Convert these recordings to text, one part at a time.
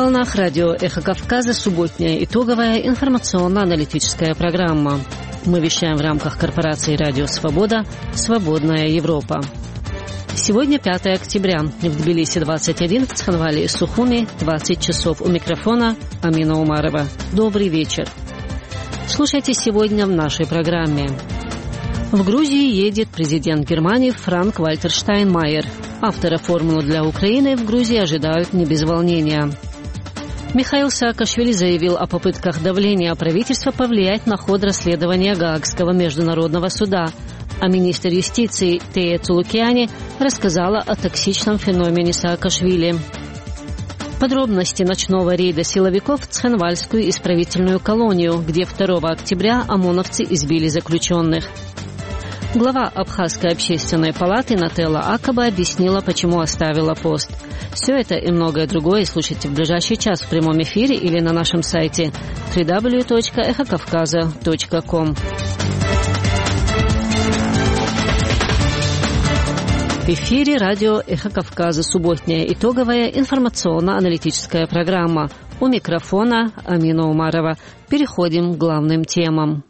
волнах радио «Эхо Кавказа» субботняя итоговая информационно-аналитическая программа. Мы вещаем в рамках корпорации «Радио Свобода» «Свободная Европа». Сегодня 5 октября. В Тбилиси 21, в Цхинвале и Сухуми 20 часов. У микрофона Амина Умарова. Добрый вечер. Слушайте сегодня в нашей программе. В Грузии едет президент Германии Франк-Вальтер Штайнмайер. Автора формулы для Украины в Грузии ожидают не без волнения. Михаил Саакашвили заявил о попытках давления правительства повлиять на ход расследования Гаагского международного суда, а министр юстиции Тея Цулукиани рассказала о токсичном феномене Саакашвили. Подробности ночного рейда силовиков в Цхинвальскую исправительную колонию, где 2 октября ОМОНовцы избили заключенных. Глава Абхазской общественной палаты Нателла Акаба объяснила, почему оставила пост. Все это и многое другое слушайте в ближайший час в прямом эфире или на нашем сайте www.эхокавказа.com. В эфире радио «Эхо Кавказа», субботняя итоговая информационно-аналитическая программа. У микрофона Амина Умарова. Переходим к главным темам.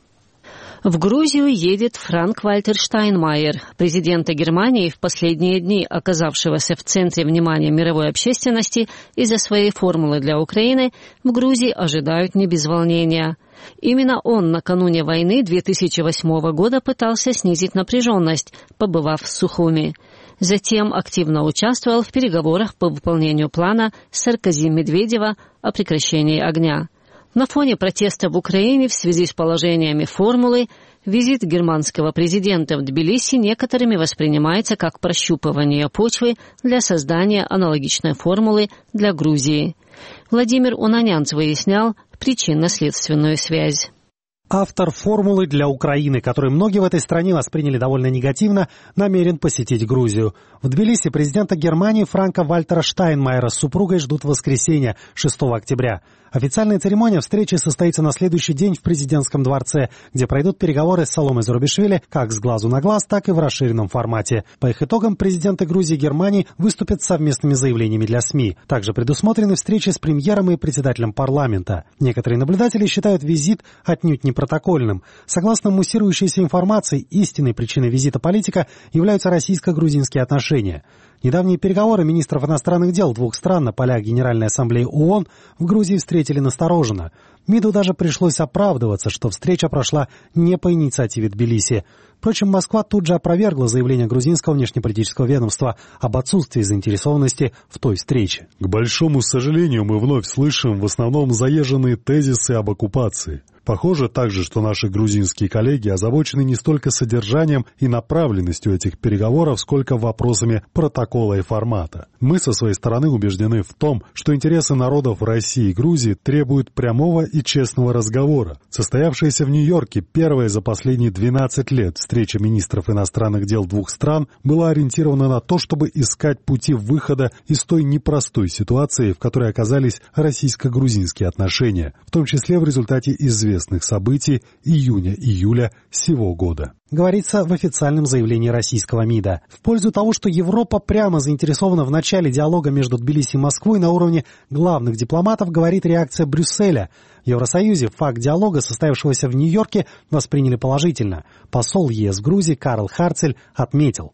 В Грузию едет Франк-Вальтер Штайнмайер, президента Германии, в последние дни оказавшегося в центре внимания мировой общественности из-за своей формулы для Украины, в Грузии ожидают не без волнения. Именно он накануне войны 2008 года пытался снизить напряженность, побывав в Сухуми. Затем активно участвовал в переговорах по выполнению плана Саркози-Медведева о прекращении огня. На фоне протеста в Украине в связи с положениями формулы визит германского президента в Тбилиси некоторыми воспринимается как прощупывание почвы для создания аналогичной формулы для Грузии. Владимир Унанянц выяснял причинно-следственную связь. Автор формулы для Украины, которую многие в этой стране восприняли довольно негативно, намерен посетить Грузию. В Тбилиси президента Германии Франка-Вальтера Штайнмайера с супругой ждут в воскресенье, 6 октября. Официальная церемония встречи состоится на следующий день в президентском дворце, где пройдут переговоры с Саломой Зурабишвили как с глазу на глаз, так и в расширенном формате. По их итогам президенты Грузии и Германии выступят с совместными заявлениями для СМИ. Также предусмотрены встречи с премьером и председателем парламента. Некоторые наблюдатели считают визит отнюдь не протокольным. Согласно муссирующейся информации, истинной причиной визита политика являются российско-грузинские отношения. Недавние переговоры министров иностранных дел двух стран на полях Генеральной Ассамблеи ООН в Грузии встретили настороженно. МИДу даже пришлось оправдываться, что встреча прошла не по инициативе Тбилиси. Впрочем, Москва тут же опровергла заявление грузинского внешнеполитического ведомства об отсутствии заинтересованности в той встрече. К большому сожалению, мы вновь слышим в основном заезженные тезисы об оккупации. Похоже также, что наши грузинские коллеги озабочены не столько содержанием и направленностью этих переговоров, сколько вопросами протокола и формата. Мы со своей стороны убеждены в том, что интересы народов России и Грузии требуют прямого и честного разговора. Состоявшаяся в Нью-Йорке первая за последние 12 лет встреча министров иностранных дел двух стран была ориентирована на то, чтобы искать пути выхода из той непростой ситуации, в которой оказались российско-грузинские отношения, в том числе в результате известных событий июня-июля сего года. Говорится в официальном заявлении российского МИДа. В пользу того, что Европа прямо заинтересована в начале диалога между Тбилиси и Москвой на уровне главных дипломатов, говорит реакция Брюсселя. В Евросоюзе факт диалога, состоявшегося в Нью-Йорке, восприняли положительно. Посол ЕС в Грузии Карл Харцель отметил: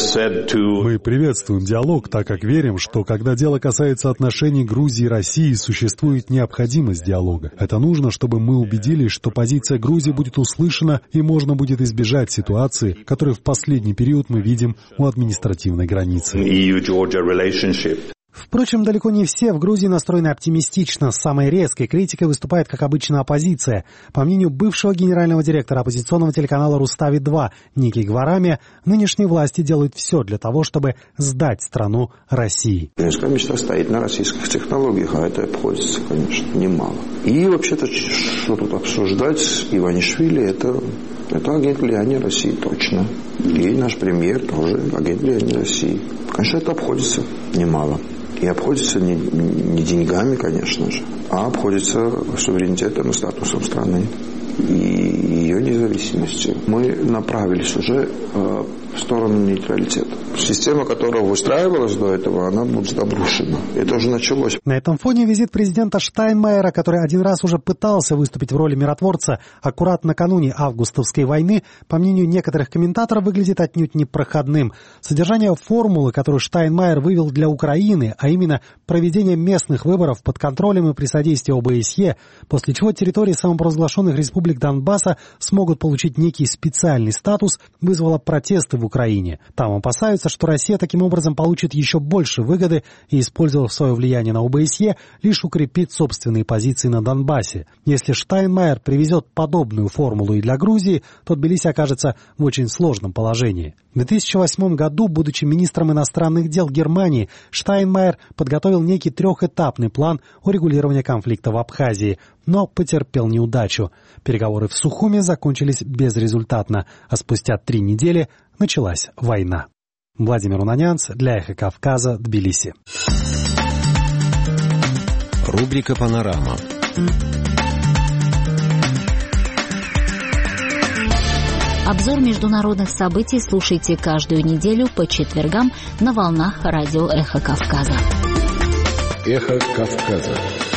Мы приветствуем диалог, так как верим, что когда дело касается отношений Грузии и России, существует необходимость диалога. Это нужно, чтобы мы убедились, что позиция Грузии будет услышана и можно будет избежать ситуации, которую в последний период мы видим у административной границы. Впрочем, далеко не все в Грузии настроены оптимистично. С самой резкой критикой выступает, как обычно, оппозиция. По мнению бывшего генерального директора оппозиционного телеканала «Рустави-2» Ники Гварамия, нынешние власти делают все для того, чтобы сдать страну России. Конечно, мечта стоит на российских технологиях, а это обходится, конечно, немало. И вообще-то, что тут обсуждать с Иванишвили, это агент влияния России, точно. И наш премьер тоже агент влияния России. Конечно, это обходится немало. И обходится не деньгами, конечно же, а обходится суверенитетом и статусом страны и ее независимостью. Мы направились уже в сторону нейтралитета. Система, которая выстраивалась до этого, она будет обрушена. Это уже началось. На этом фоне визит президента Штайнмайера, который один раз уже пытался выступить в роли миротворца аккурат накануне августовской войны, по мнению некоторых комментаторов, выглядит отнюдь непроходным. Содержание формулы, которую Штайнмайер вывел для Украины, а именно проведение местных выборов под контролем и при содействии ОБСЕ, после чего территории самопровозглашенных республик Донбасса смогут получить некий специальный статус, вызвало протесты в Украине. Там опасаются, что Россия таким образом получит еще больше выгоды и, использовав свое влияние на ОБСЕ, лишь укрепит собственные позиции на Донбассе. Если Штайнмайер привезет подобную формулу и для Грузии, то Тбилиси окажется в очень сложном положении. В 2008 году, будучи министром иностранных дел Германии, Штайнмайер подготовил некий трехэтапный план урегулирования конфликта в Абхазии, но потерпел неудачу. Переговоры в Сухуме закончились безрезультатно, а спустя 3 недели началась война. Владимир Унанянц для «Эхо Кавказа», Тбилиси. Рубрика «Панорама». Обзор международных событий слушайте каждую неделю по четвергам на волнах радио «Эхо Кавказа». «Эхо Кавказа».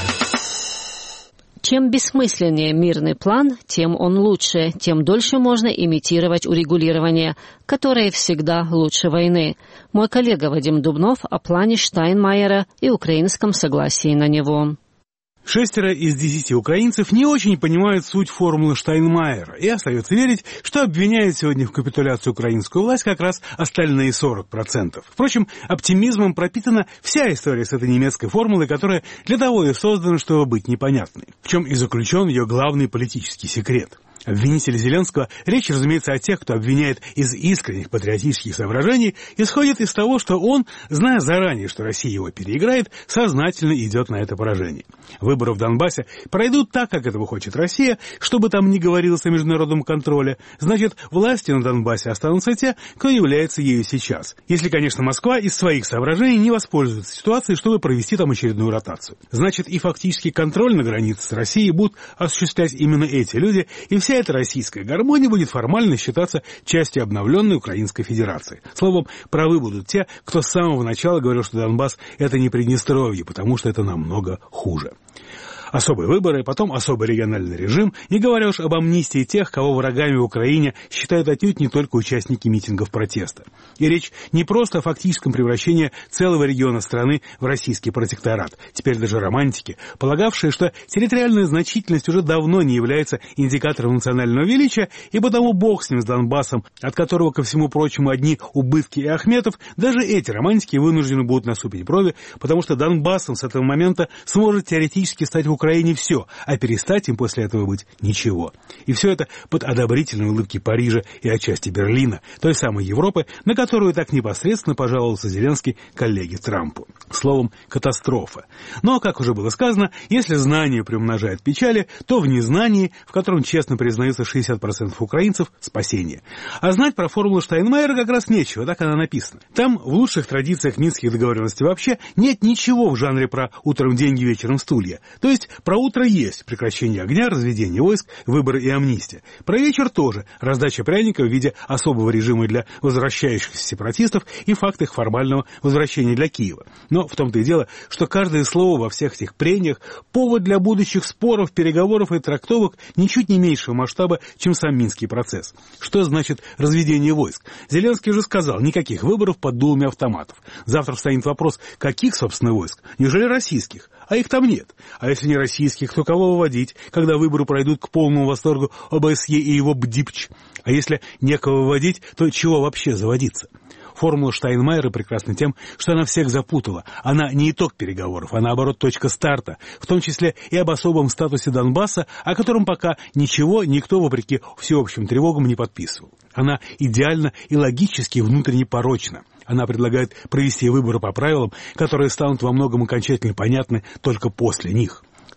Чем бессмысленнее мирный план, тем он лучше, тем дольше можно имитировать урегулирование, которое всегда лучше войны. Мой коллега Вадим Дубнов о плане Штайнмайера и украинском согласии на него. 6 из 10 украинцев не очень понимают суть формулы Штайнмайера и остается верить, что обвиняют сегодня в капитуляции украинскую власть как раз остальные 40%. Впрочем, оптимизмом пропитана вся история с этой немецкой формулой, которая для того и создана, чтобы быть непонятной. В чем и заключен ее главный политический секрет. Обвинители Зеленского, речь, разумеется, о тех, кто обвиняет из искренних патриотических соображений, исходит из того, что он, зная заранее, что Россия его переиграет, сознательно идет на это поражение. Выборы в Донбассе пройдут так, как этого хочет Россия, чтобы там не говорилось о международном контроле. Значит, власти на Донбассе останутся те, кто является ею сейчас. Если, конечно, Москва из своих соображений не воспользуется ситуацией, чтобы провести там очередную ротацию. Значит, и фактический контроль на границе с Россией будут осуществлять именно эти люди, и вся эта российская гармония будет формально считаться частью обновленной Украинской Федерации. Словом, правы будут те, кто с самого начала говорил, что Донбасс – это не Приднестровье, потому что это намного хуже. Особые выборы, потом особый региональный режим, не говоря уж об амнистии тех, кого врагами в Украине считают отнюдь не только участники митингов протеста. И речь не просто о фактическом превращении целого региона страны в российский протекторат. Теперь даже романтики, полагавшие, что территориальная значительность уже давно не является индикатором национального величия, и потому бог с ним, с Донбассом, от которого, ко всему прочему, одни убытки и Ахметов, даже эти романтики вынуждены будут насупить брови, потому что Донбассом с этого момента сможет теоретически стать в Украине все, а перестать им после этого быть ничего. И все это под одобрительные улыбки Парижа и отчасти Берлина, той самой Европы, на которую так непосредственно пожаловался Зеленский коллеге Трампу. Словом, катастрофа. Но, как уже было сказано, если знание приумножает печали, то в незнании, в котором честно признаются 60% украинцев, спасение. А знать про формулу Штайнмайера как раз нечего, так она написана. Там, в лучших традициях минских договоренностей вообще, нет ничего в жанре про «утром деньги, вечером стулья». То есть про утро есть прекращение огня, разведение войск, выборы и амнистия. Про вечер тоже раздача пряников в виде особого режима для возвращающихся сепаратистов и факт их формального возвращения для Киева. Но в том-то и дело, что каждое слово во всех этих прениях – повод для будущих споров, переговоров и трактовок ничуть не меньшего масштаба, чем сам Минский процесс. Что значит разведение войск? Зеленский же сказал, никаких выборов под дулами автоматов. Завтра встанет вопрос, каких, собственно, войск? Неужели российских? А их там нет. А если не российских, то кого выводить, когда выборы пройдут к полному восторгу ОБСЕ и его БДИПЧ? А если некого выводить, то чего вообще заводиться? Формула Штайнмайера прекрасна тем, что она всех запутала. Она не итог переговоров, а наоборот точка старта, в том числе и об особом статусе Донбасса, о котором пока ничего никто, вопреки всеобщим тревогам, не подписывал. Она идеально и логически внутренне порочна. Она предлагает провести выборы по правилам, которые станут во многом окончательно понятны только после них.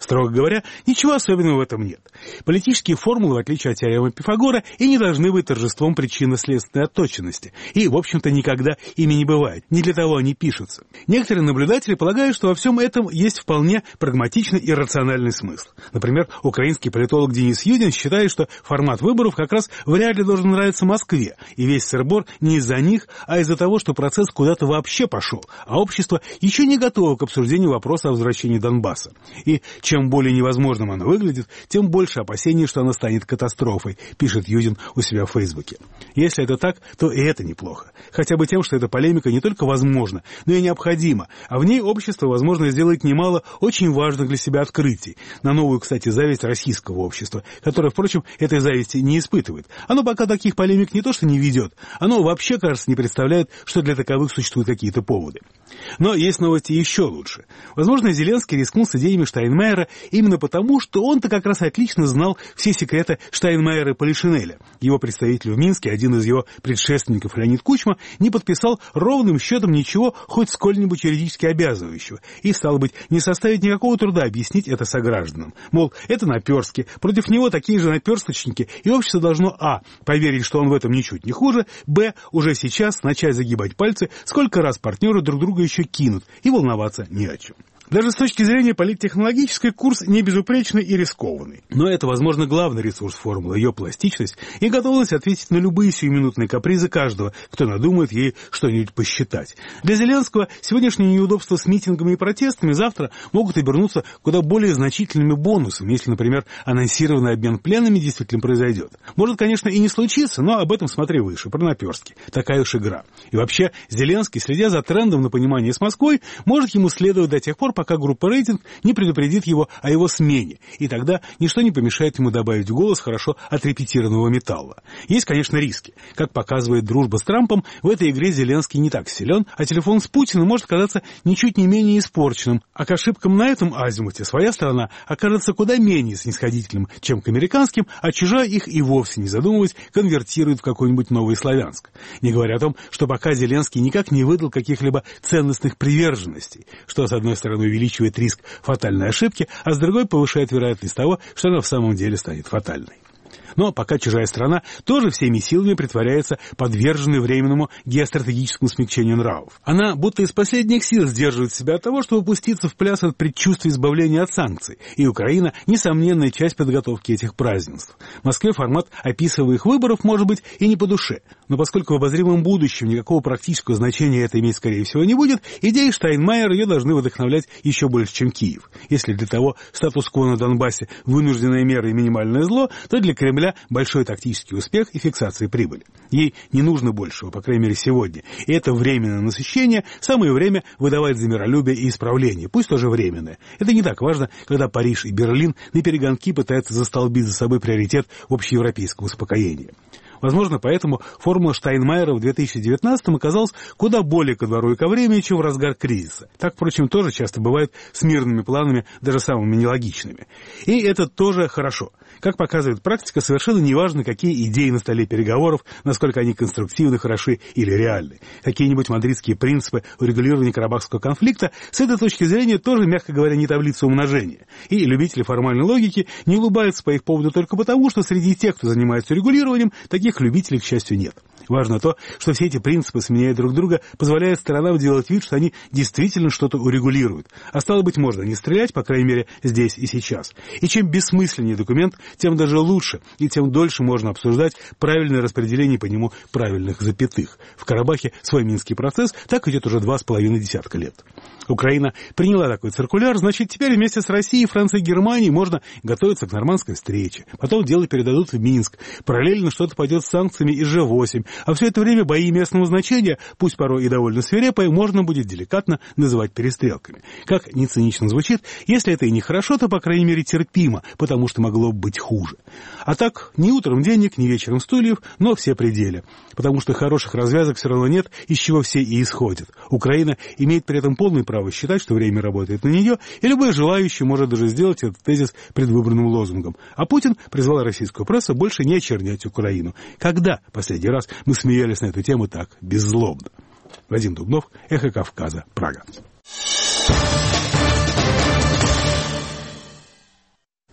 Строго говоря, ничего особенного в этом нет. Политические формулы, в отличие от теоремы Пифагора, и не должны быть торжеством причинно-следственной отточенности. И, в общем-то, никогда ими не бывает. Не для того они пишутся. Некоторые наблюдатели полагают, что во всем этом есть вполне прагматичный и рациональный смысл. Например, украинский политолог Денис Юдин считает, что формат выборов как раз вряд ли должен нравиться Москве. И весь сыр-бор не из-за них, а из-за того, что процесс куда-то вообще пошел, а общество еще не готово к обсуждению вопроса о возвращении Донбасса. И чем более невозможным оно выглядит, тем больше опасений, что оно станет катастрофой, пишет Юдин у себя в Фейсбуке. Если это так, то и это неплохо. Хотя бы тем, что эта полемика не только возможна, но и необходима, а в ней общество, возможно, сделает немало очень важных для себя открытий. На новую, кстати, зависть российского общества, которое, впрочем, этой зависти не испытывает. Оно пока таких полемик не то что не ведет, оно вообще, кажется, не представляет, что для таковых существуют какие-то поводы. Но есть новости еще лучше. Возможно, Зеленский рискнул с идеями Штайнмайера именно потому, что он-то как раз отлично знал все секреты Штайнмайера и Полишинеля. Его представитель в Минске, один из его предшественников, Леонид Кучма, не подписал ровным счетом ничего хоть сколь-нибудь юридически обязывающего. И, стало быть, не составит никакого труда объяснить это согражданам. Мол, это наперстки, против него такие же наперсточники, и общество должно а. поверить, что он в этом ничуть не хуже, б. уже сейчас начать загибать пальцы, сколько раз партнеры друг друга еще кинут, и волноваться не о чем. Даже с точки зрения политтехнологической курс не безупречный и рискованный. Но это, возможно, главный ресурс формулы, ее пластичность и готовность ответить на любые сиюминутные капризы каждого, кто надумает ей что-нибудь посчитать. Для Зеленского сегодняшние неудобства с митингами и протестами завтра могут обернуться куда более значительными бонусами, если, например, анонсированный обмен пленными действительно произойдет. Может, конечно, и не случится, но об этом смотри выше, про наперстки. Такая уж игра. И вообще, Зеленский, следя за трендом на понимание с Москвой, может ему следовать до тех пор, пока группа «Рейтинг» не предупредит его о его смене, и тогда ничто не помешает ему добавить в голос хорошо отрепетированного металла. Есть, конечно, риски. Как показывает дружба с Трампом, в этой игре Зеленский не так силен, а телефон с Путиным может казаться ничуть не менее испорченным, а к ошибкам на этом азимуте своя сторона окажется куда менее снисходительным, чем к американским, а чужая их и вовсе не задумываясь конвертирует в какой-нибудь новый Славянск. Не говоря о том, что пока Зеленский никак не выдал каких-либо ценностных приверженностей, что, с одной стороны, увеличивает риск фатальной ошибки, а с другой повышает вероятность того, что она в самом деле станет фатальной. Но пока чужая страна тоже всеми силами притворяется подверженной временному геостратегическому смягчению нравов. Она будто из последних сил сдерживает себя от того, чтобы пуститься в пляс от предчувствия избавления от санкций. И Украина – несомненная часть подготовки этих празднеств. Москве формат описываемых выборов может быть и не по душе. Но поскольку в обозримом будущем никакого практического значения это иметь, скорее всего, не будет, идеи Штайнмайера ее должны вдохновлять еще больше, чем Киев. Если для того статус-кво на Донбассе – вынужденная мера и минимальное зло, то для Кремля большой тактический успех и фиксация прибыли. Ей не нужно большего, по крайней мере, сегодня. И это временное насыщение, самое время выдавать за миролюбие и исправление, пусть тоже временное. Это не так важно, когда Париж и Берлин наперегонки пытаются застолбить за собой приоритет общеевропейского успокоения. Возможно, поэтому формула Штайнмайера в 2019-м оказалась куда более ко двору и ко времени, чем в разгар кризиса. Так, впрочем, тоже часто бывает с мирными планами, даже самыми нелогичными. И это тоже хорошо. Как показывает практика, совершенно неважно, какие идеи на столе переговоров, насколько они конструктивны, хороши или реальны. Какие-нибудь мадридские принципы урегулирования карабахского конфликта с этой точки зрения тоже, мягко говоря, не таблица умножения. И любители формальной логики не улыбаются по их поводу только потому, что среди тех, кто занимается регулированием, таких любителей, к счастью, нет. Важно то, что все эти принципы, сменяя друг друга, позволяют сторонам делать вид, что они действительно что-то урегулируют. А стало быть, можно не стрелять, по крайней мере, здесь и сейчас. И чем бессмысленнее документ, тем даже лучше, и тем дольше можно обсуждать правильное распределение по нему правильных запятых. В Карабахе свой Минский процесс так идет уже 2,5 десятка лет. Украина приняла такой циркуляр, значит, теперь вместе с Россией, Францией и Германией можно готовиться к нормандской встрече. Потом дело передадут в Минск. Параллельно что-то пойдет с санкциями из G8. А все это время бои местного значения, пусть порой и довольно свирепые, можно будет деликатно называть перестрелками. Как ни цинично звучит, если это и не хорошо, то, по крайней мере, терпимо, потому что могло бы быть хуже. А так, ни утром денег, ни вечером стульев, но все пределы. Потому что хороших развязок все равно нет, из чего все и исходят. Украина имеет при этом полное право считать, что время работает на нее, и любой желающий может даже сделать этот тезис предвыборным лозунгом. А Путин призвал российскую прессу больше не очернять Украину. Когда последний раз мы смеялись на эту тему так беззлобно? Вадим Дубнов, Эхо Кавказа, Прага.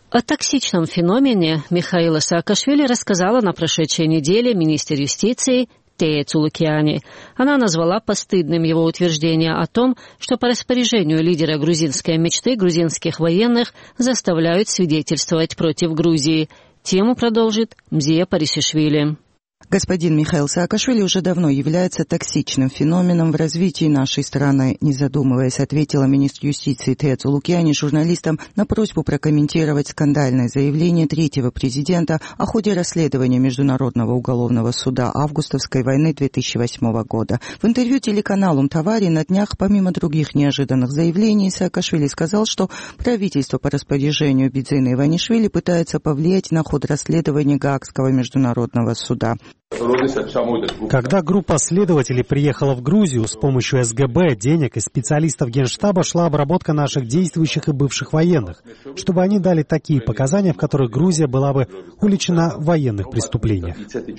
О токсичном феномене Михаила Саакашвили рассказала на прошедшей неделе министр юстиции Тея Цулукиани. Она назвала постыдным его утверждение о том, что по распоряжению лидера грузинской мечты грузинских военных заставляют свидетельствовать против Грузии. Тему продолжит Мзия Парисишвили. Господин Михаил Саакашвили уже давно является токсичным феноменом в развитии нашей страны. Не задумываясь, ответила министр юстиции Тея Цулукиани журналистам на просьбу прокомментировать скандальное заявление третьего президента о ходе расследования Международного уголовного суда августовской войны 2008 года. В интервью телеканалу «Мтавари» на днях, помимо других неожиданных заявлений, Саакашвили сказал, что правительство по распоряжению Бидзина Иванишвили пытается повлиять на ход расследования Гаагского международного суда. Когда группа следователей приехала в Грузию, с помощью СГБ, денег и специалистов Генштаба шла обработка наших действующих и бывших военных, чтобы они дали такие показания, в которых Грузия была бы уличена в военных преступлениях.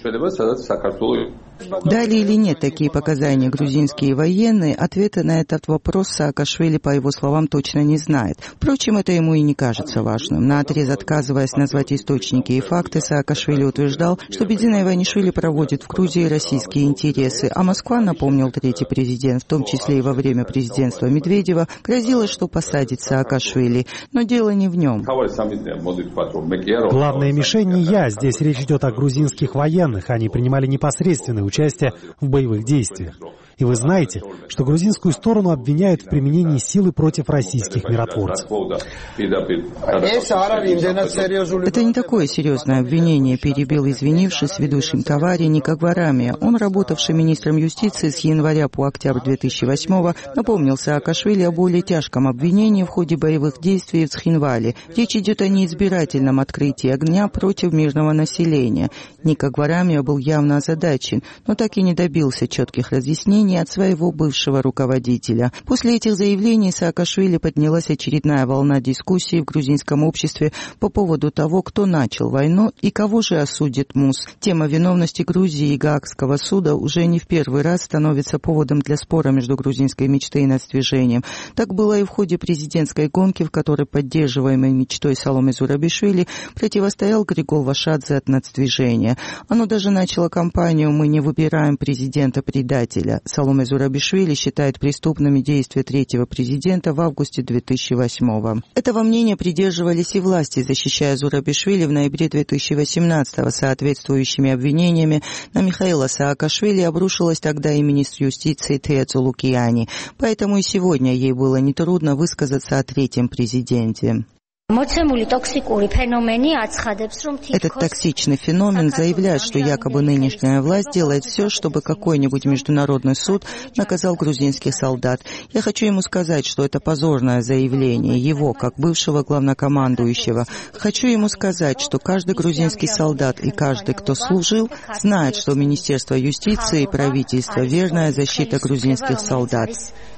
Дали или нет такие показания грузинские военные, ответа на этот вопрос Саакашвили, по его словам, точно не знает. Впрочем, это ему и не кажется важным. Наотрез отказываясь назвать источники и факты, Саакашвили утверждал, что Бидзина Иванишвили проводит в Грузии российские интересы, а Москва, напомнил третий президент, в том числе и во время президентства Медведева, грозила, что посадит Саакашвили. Но дело не в нем. Главная мишень не я. Здесь речь идет о грузинских военных. Они принимали непосредственное участие в боевых действиях. И вы знаете, что грузинскую сторону обвиняют в применении силы против российских миротворцев. Это не такое серьезное обвинение, перебил извинившись ведущим Мтавари Ника Гварамия. Он, работавший министром юстиции с января по октябрь 2008-го, напомнил Саакашвили о более тяжком обвинении в ходе боевых действий в Цхинвале. Речь идет о неизбирательном открытии огня против мирного населения. Ника Гварамия был явно озадачен, но так и не добился четких разъяснений от своего бывшего руководителя. После этих заявлений Саакашвили поднялась очередная волна дискуссий в грузинском обществе по поводу того, кто начал войну и кого же осудит МУС. Тема виновности Грузии и Гаагского суда уже не в первый раз становится поводом для спора между грузинской мечтой и нацдвижением. Так было и в ходе президентской гонки, в которой поддерживаемой мечтой Саломе Зурабишвили противостоял Григол Вашадзе от нацдвижения. Оно даже начало кампанию «Мы не выбираем президента-предателя». Саломе Зурабишвили считает преступными действия третьего президента в августе 2008-го. Этого мнения придерживались и власти, защищая Зурабишвили в ноябре 2018-го. Соответствующими обвинениями на Михаила Саакашвили обрушилась тогда и министр юстиции Тея Цулукиани. Поэтому и сегодня ей было нетрудно высказаться о третьем президенте. Этот токсичный феномен заявляет, что якобы нынешняя власть делает все, чтобы какой-нибудь международный суд наказал грузинских солдат. Я хочу ему сказать, что это позорное заявление его, как бывшего главнокомандующего. Хочу ему сказать, что каждый грузинский солдат и каждый, кто служил, знает, что Министерство юстиции и правительство – верная защита грузинских солдат.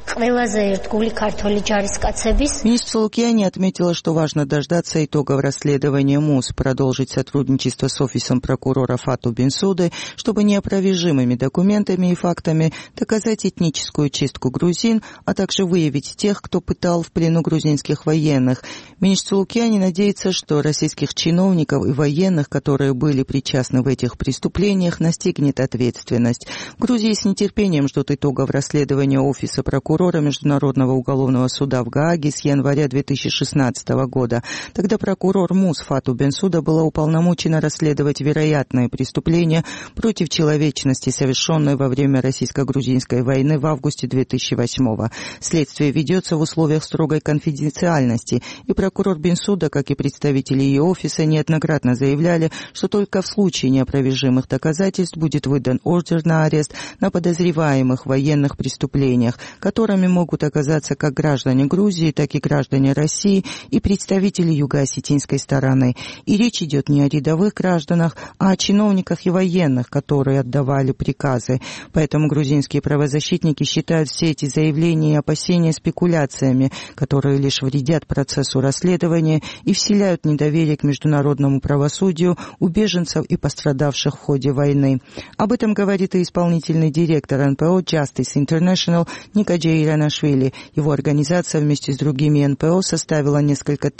Министр Цулукиани отметила, что важно дождаться итогов расследования МУС, продолжить сотрудничество с офисом прокурора Фату Бенсуды, чтобы неопровержимыми документами и фактами доказать этническую чистку грузин, а также выявить тех, кто пытал в плену грузинских военных. Министр Цулукиани надеется, что российских чиновников и военных, которые были причастны в этих преступлениях, настигнет ответственность. В Грузии с нетерпением ждут итогов расследования офиса прокурора Международного уголовного суда в Гааге с января 2016 года. Тогда прокурор МУС Фату Бенсуда была уполномочена расследовать вероятные преступления против человечности, совершенные во время российско-грузинской войны в августе 2008-го. Следствие ведется в условиях строгой конфиденциальности, и прокурор Бенсуда, как и представители ее офиса, неоднократно заявляли, что только в случае неопровержимых доказательств будет выдан ордер на арест на подозреваемых в военных преступлениях, которыми могут оказаться как граждане Грузии, так и граждане России и представители юго-осетинской стороны. И речь идет не о рядовых гражданах, а о чиновниках и военных, которые отдавали приказы. Поэтому грузинские правозащитники считают все эти заявления и опасения спекуляциями, которые лишь вредят процессу расследования и вселяют недоверие к международному правосудию у беженцев и пострадавших в ходе войны. Об этом говорит и исполнительный директор НПО Justice International Никаджей Иранашвили. Его организация вместе с другими НПО составила несколько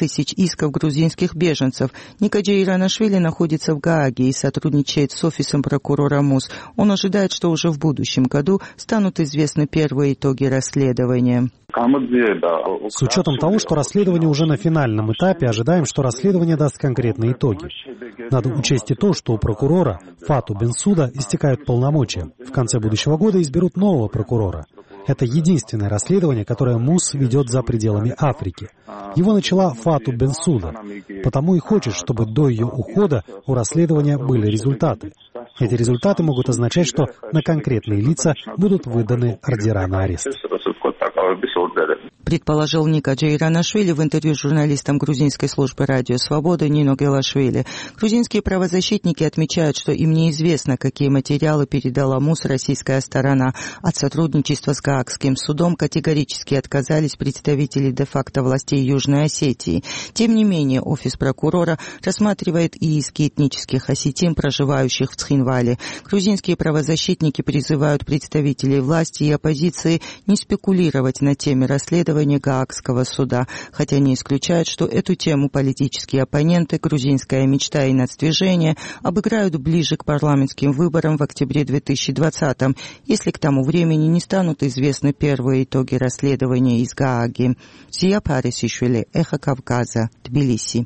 тысяч исков грузинских беженцев. Никаджей Иранашвили находится в Гааге и сотрудничает с офисом прокурора МУС. Он ожидает, что уже в будущем году станут известны первые итоги расследования. С учетом того, что расследование уже на финальном этапе, ожидаем, что расследование даст конкретные итоги. Надо учесть и то, что у прокурора Фату Бенсуда истекают полномочия. В конце будущего года изберут нового прокурора. Это единственное расследование, которое МУС ведет за пределами Африки. Его начала Фату Бенсуда, потому и хочет, чтобы до ее ухода у расследования были результаты. Эти результаты могут означать, что на конкретные лица будут выданы ордера на арест. Предположил Никаджей Иранашвили в интервью с журналистом грузинской службы «Радио Свобода» Нино Гелашвили. Грузинские правозащитники отмечают, что им неизвестно, какие материалы передала МУС российская сторона. От сотрудничества с Гаагским судом категорически отказались представители де-факто властей Южной Осетии. Тем не менее, офис прокурора рассматривает и иски этнических осетин, проживающих в Цхинвале. Грузинские правозащитники призывают представителей власти и оппозиции не спекулировать на теме расследования Гаагского суда, хотя не исключают, что эту тему политические оппоненты «Грузинская мечта» и «Нацдвижение» обыграют ближе к парламентским выборам в октябре 2020-м, если к тому времени не станут известны первые итоги расследования из Гааги. Зия Парисишвили, Эхо Кавказа, Тбилиси.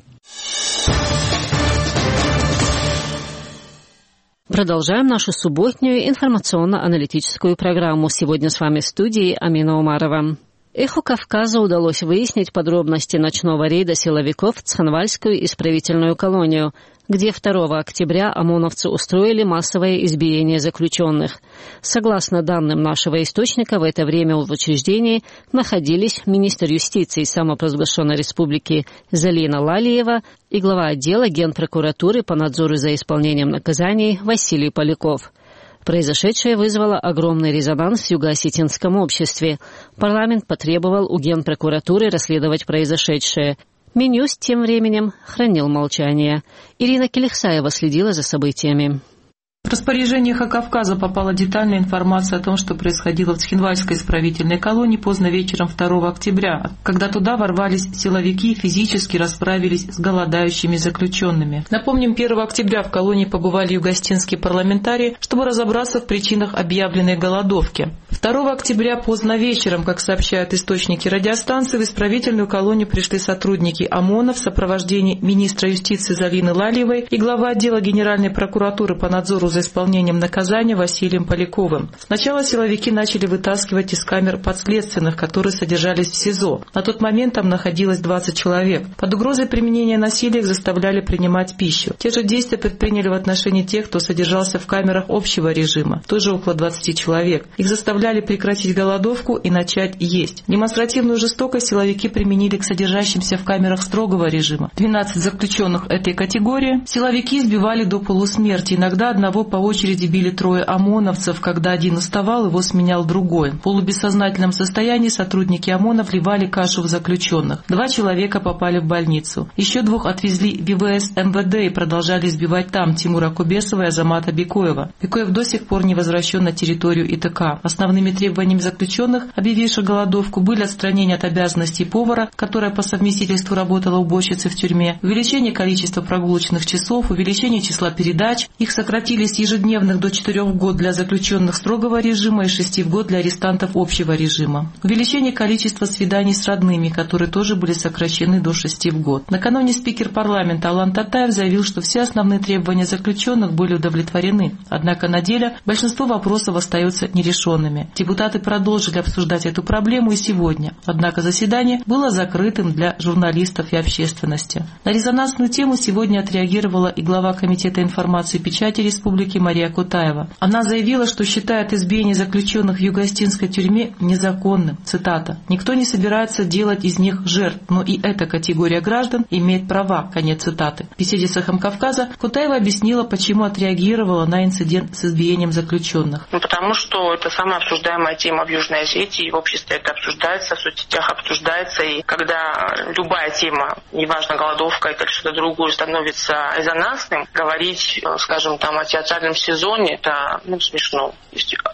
Продолжаем нашу субботнюю информационно-аналитическую программу. Сегодня с вами в студии Амина Умарова. Эхо Кавказа удалось выяснить подробности ночного рейда силовиков в Цхинвальскую исправительную колонию, где 2 октября ОМОНовцы устроили массовое избиение заключенных. Согласно данным нашего источника, в это время в учреждении находились министр юстиции самопровозглашенной республики Залина Лалиева и глава отдела Генпрокуратуры по надзору за исполнением наказаний Василий Поляков. Произошедшее вызвало огромный резонанс в юго-осетинском обществе. Парламент потребовал у Генпрокуратуры расследовать произошедшее. Минюс тем временем хранил молчание. Ирина Келихсаева следила за событиями. В распоряжение Эхо Кавказа попала детальная информация о том, что происходило в Цхинвальской исправительной колонии поздно вечером 2 октября, когда туда ворвались силовики и физически расправились с голодающими заключенными. Напомним, 1 октября в колонии побывали югостинские парламентарии, чтобы разобраться в причинах объявленной голодовки. 2 октября поздно вечером, как сообщают источники радиостанции, в исправительную колонию пришли сотрудники ОМОНа в сопровождении министра юстиции Залины Лалиевой и глава отдела Генеральной прокуратуры по надзору за исполнением наказания Василием Поляковым. Сначала силовики начали вытаскивать из камер подследственных, которые содержались в СИЗО. На тот момент там находилось 20 человек. Под угрозой применения насилия их заставляли принимать пищу. Те же действия предприняли в отношении тех, кто содержался в камерах общего режима, тоже около 20 человек. Их заставляли прекратить голодовку и начать есть. Демонстративную жестокость силовики применили к содержащимся в камерах строгого режима. 12 заключенных этой категории силовики избивали до полусмерти. Иногда одного по очереди били 3 ОМОНовцев. Когда один уставал, его сменял другой. В полубессознательном состоянии сотрудники ОМОНа вливали кашу в заключенных. 2 человека попали в больницу. Еще 2 отвезли в ВВС МВД и продолжали избивать там Тимура Кубесова и Азамата Бекоева. Бекоев до сих пор не возвращен на территорию ИТК. Основными требованиями заключенных, объявивших голодовку, были отстранение от обязанностей повара, которая по совместительству работала уборщицей в тюрьме, увеличение количества прогулочных часов, увеличение числа передач. Их сократили с ежедневных до 4 в год для заключенных строгого режима и 6 в год для арестантов общего режима. Увеличение количества свиданий с родными, которые тоже были сокращены до 6 в год. Накануне спикер парламента Алан Татаев заявил, что все основные требования заключенных были удовлетворены. Однако на деле большинство вопросов остаются нерешенными. Депутаты продолжили обсуждать эту проблему и сегодня. Однако заседание было закрытым для журналистов и общественности. На резонансную тему сегодня отреагировала и глава Комитета информации и печати Республики Мария Кутаева. Она заявила, что считает избиение заключенных в юго-осетинской тюрьме незаконным. Цитата. «Никто не собирается делать из них жертв, но и эта категория граждан имеет права». Конец цитаты. В беседе с Эхом Кавказа Кутаева объясняла, почему отреагировала на инцидент с избиением заключенных. Потому что это самая обсуждаемая тема в Южной Осетии, в обществе это обсуждается, в соцсетях обсуждается, и когда любая тема, неважно голодовка или что-то другое, становится резонансным, говорить, скажем, там о театральном сезоне, это смешно. То есть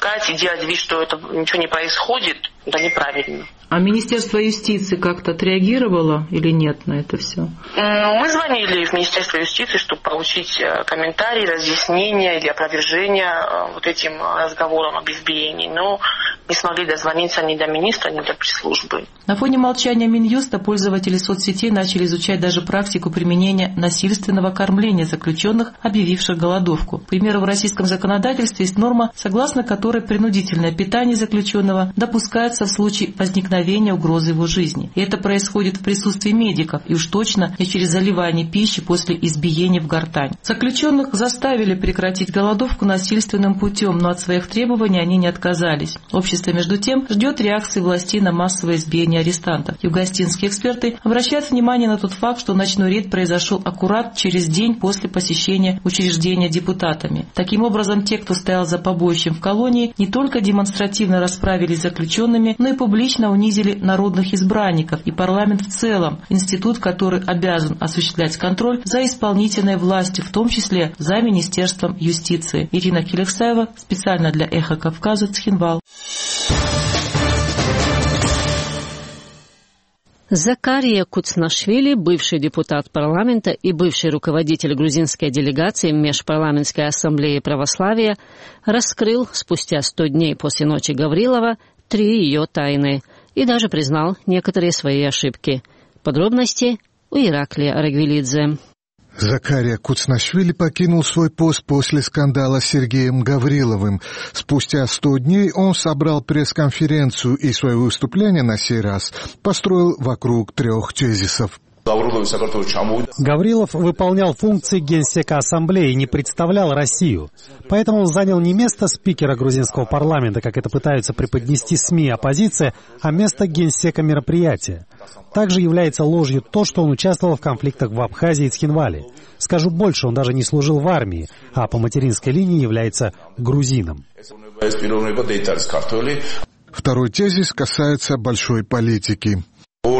отвлекать и делать вид, что это ничего не происходит, это неправильно. А Министерство юстиции как-то отреагировало или нет на это все? Мы звонили в Министерство юстиции, чтобы получить комментарии, разъяснения или опровержения вот этим разговорам об избиении, но не смогли дозвониться ни до министра, ни до пресс-службы. На фоне молчания Минюста пользователи соцсетей начали изучать даже практику применения насильственного кормления заключенных, объявивших голодовку. К примеру, в российском законодательстве есть норма, согласно которой принудительное питание заключенного допускается в случае возникновения угрозы его жизни. И это происходит в присутствии медиков, и уж точно не через заливание пищи после избиения в гортань. Заключенных заставили прекратить голодовку насильственным путем, но от своих требований они не отказались. Общество, между тем, ждет реакции властей на массовое избиение арестантов. Югостинские эксперты обращают внимание на тот факт, что ночной рейд произошел аккурат через день после посещения учреждения депутатами. Таким образом, те, кто стоял за побоищем в колонии, не только демонстративно расправились с заключенными, но и публично унизили народных избранников и парламент в целом, институт, который обязан осуществлять контроль за исполнительной властью, в том числе за Министерством юстиции. Ирина Келексаева, специально для «Эхо Кавказа», Цхинвал. Закария Куцнашвили, бывший депутат парламента и бывший руководитель грузинской делегации Межпарламентской ассамблеи православия, раскрыл спустя 100 дней после ночи Гаврилова 3 ее тайны и даже признал некоторые свои ошибки. Подробности у Ираклия Арагвилидзе. Закария Куцнашвили покинул свой пост после скандала с Сергеем Гавриловым. Спустя 100 дней он собрал пресс-конференцию и свое выступление на сей раз построил вокруг 3 тезисов. Гаврилов выполнял функции Генсека Ассамблеи и не представлял Россию. Поэтому он занял не место спикера грузинского парламента, как это пытаются преподнести СМИ и оппозиция, а место Генсека мероприятия. Также является ложью то, что он участвовал в конфликтах в Абхазии и Цхинвале. Скажу больше, он даже не служил в армии, а по материнской линии является грузином. Второй тезис касается большой политики. В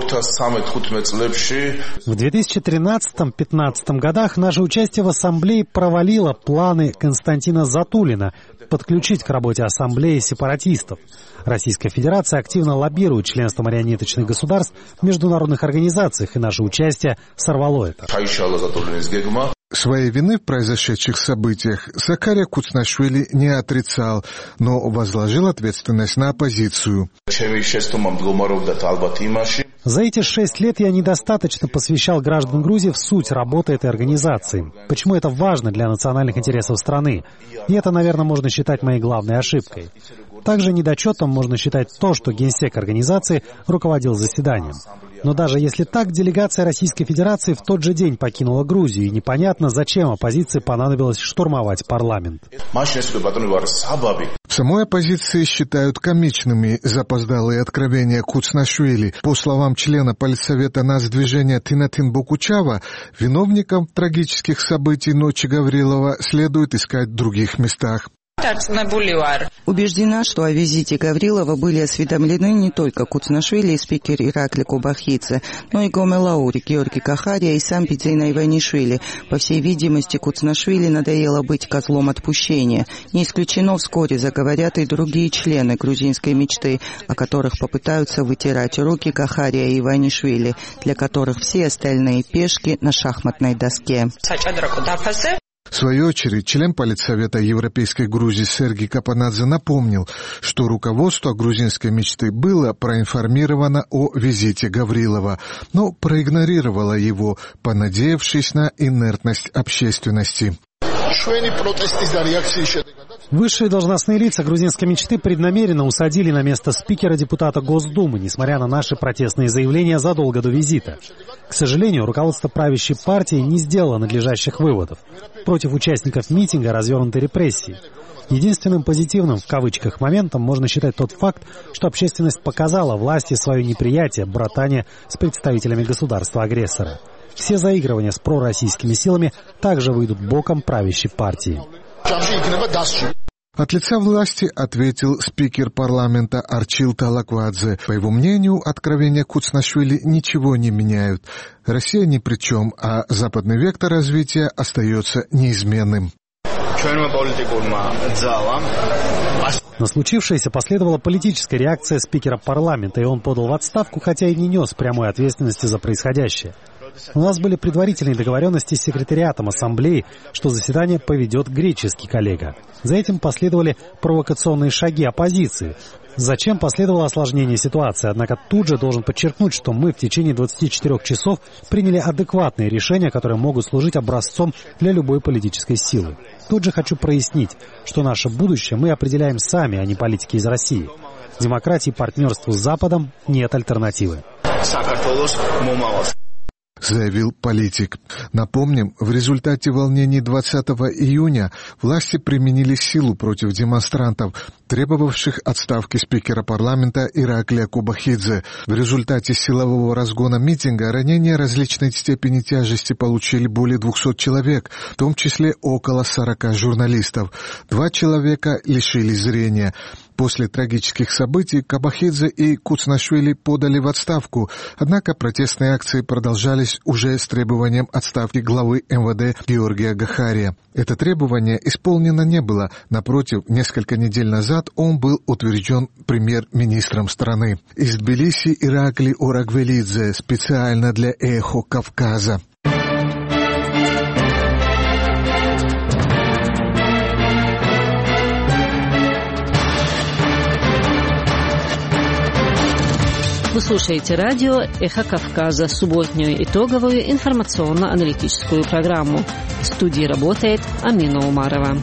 2013-2015 годах наше участие в Ассамблее провалило планы Константина Затулина подключить к работе Ассамблеи сепаратистов. Российская Федерация активно лоббирует членство марионеточных государств в международных организациях, и наше участие сорвало это. Своей вины в произошедших событиях Закария Куцнашвили не отрицал, но возложил ответственность на оппозицию. За эти 6 лет я недостаточно посвящал граждан Грузии в суть работы этой организации. Почему это важно для национальных интересов страны? И это, наверное, можно считать моей главной ошибкой. Также недочетом можно считать то, что генсек организации руководил заседанием. Но даже если так, делегация Российской Федерации в тот же день покинула Грузию, и непонятно, зачем оппозиции понадобилось штурмовать парламент. В самой оппозиции считают комичными запоздалые откровения Куцнашвили. По словам члена политсовета нацдвижения Тинатин Бокучава, виновникам трагических событий ночи Гаврилова следует искать в других местах. Убеждена, что о визите Гаврилова были осведомлены не только Куцнашвили и спикер Иракли Кубахидзе, но и Гомелаури, Георгий Кахария и сам Бидзейна Иванишвили. По всей видимости, Куцнашвили надоело быть козлом отпущения. Не исключено, вскоре заговорят и другие члены грузинской мечты, о которых попытаются вытирать руки Кахария и Иванишвили, для которых все остальные пешки на шахматной доске. В свою очередь, член политсовета Европейской Грузии Сергей Капанадзе напомнил, что руководство грузинской мечты было проинформировано о визите Гаврилова, но проигнорировало его, понадеявшись на инертность общественности. Высшие должностные лица грузинской мечты преднамеренно усадили на место спикера депутата Госдумы, несмотря на наши протестные заявления задолго до визита. К сожалению, руководство правящей партии не сделало надлежащих выводов. Против участников митинга развернуты репрессии. Единственным позитивным в кавычках моментом можно считать тот факт, что общественность показала власти свое неприятие братания с представителями государства-агрессора. Все заигрывания с пророссийскими силами также выйдут боком правящей партии. От лица власти ответил спикер парламента Арчил Талаквадзе. По его мнению, откровения Куцнашвили ничего не меняют. Россия ни при чем, а западный вектор развития остается неизменным. На случившееся последовала политическая реакция спикера парламента, и он подал в отставку, хотя и не нес прямой ответственности за происходящее. У нас были предварительные договоренности с секретариатом Ассамблеи, что заседание поведет греческий коллега. За этим последовали провокационные шаги оппозиции. Зачем последовало осложнение ситуации? Однако тут же должен подчеркнуть, что мы в течение 24 часов приняли адекватные решения, которые могут служить образцом для любой политической силы. Тут же хочу прояснить, что наше будущее мы определяем сами, а не политики из России. Демократии и партнерству с Западом нет альтернативы. Заявил политик. Напомним, в результате волнений 20 июня власти применили силу против демонстрантов, требовавших отставки спикера парламента Ираклия Кубахидзе. В результате силового разгона митинга ранения различной степени тяжести получили более 200 человек, в том числе около 40 журналистов. 2 человека лишились зрения. После трагических событий Кубахидзе и Куцнашвили подали в отставку, однако протестные акции продолжались уже с требованием отставки главы МВД Георгия Гахария. Это требование исполнено не было. Напротив, несколько недель назад он был утвержден премьер-министром страны. Из Тбилиси Иракли Орагвелидзе специально для «Эхо Кавказа». Вы слушаете радио «Эхо Кавказа», субботнюю итоговую информационно-аналитическую программу. В студии работает Амина Умарова.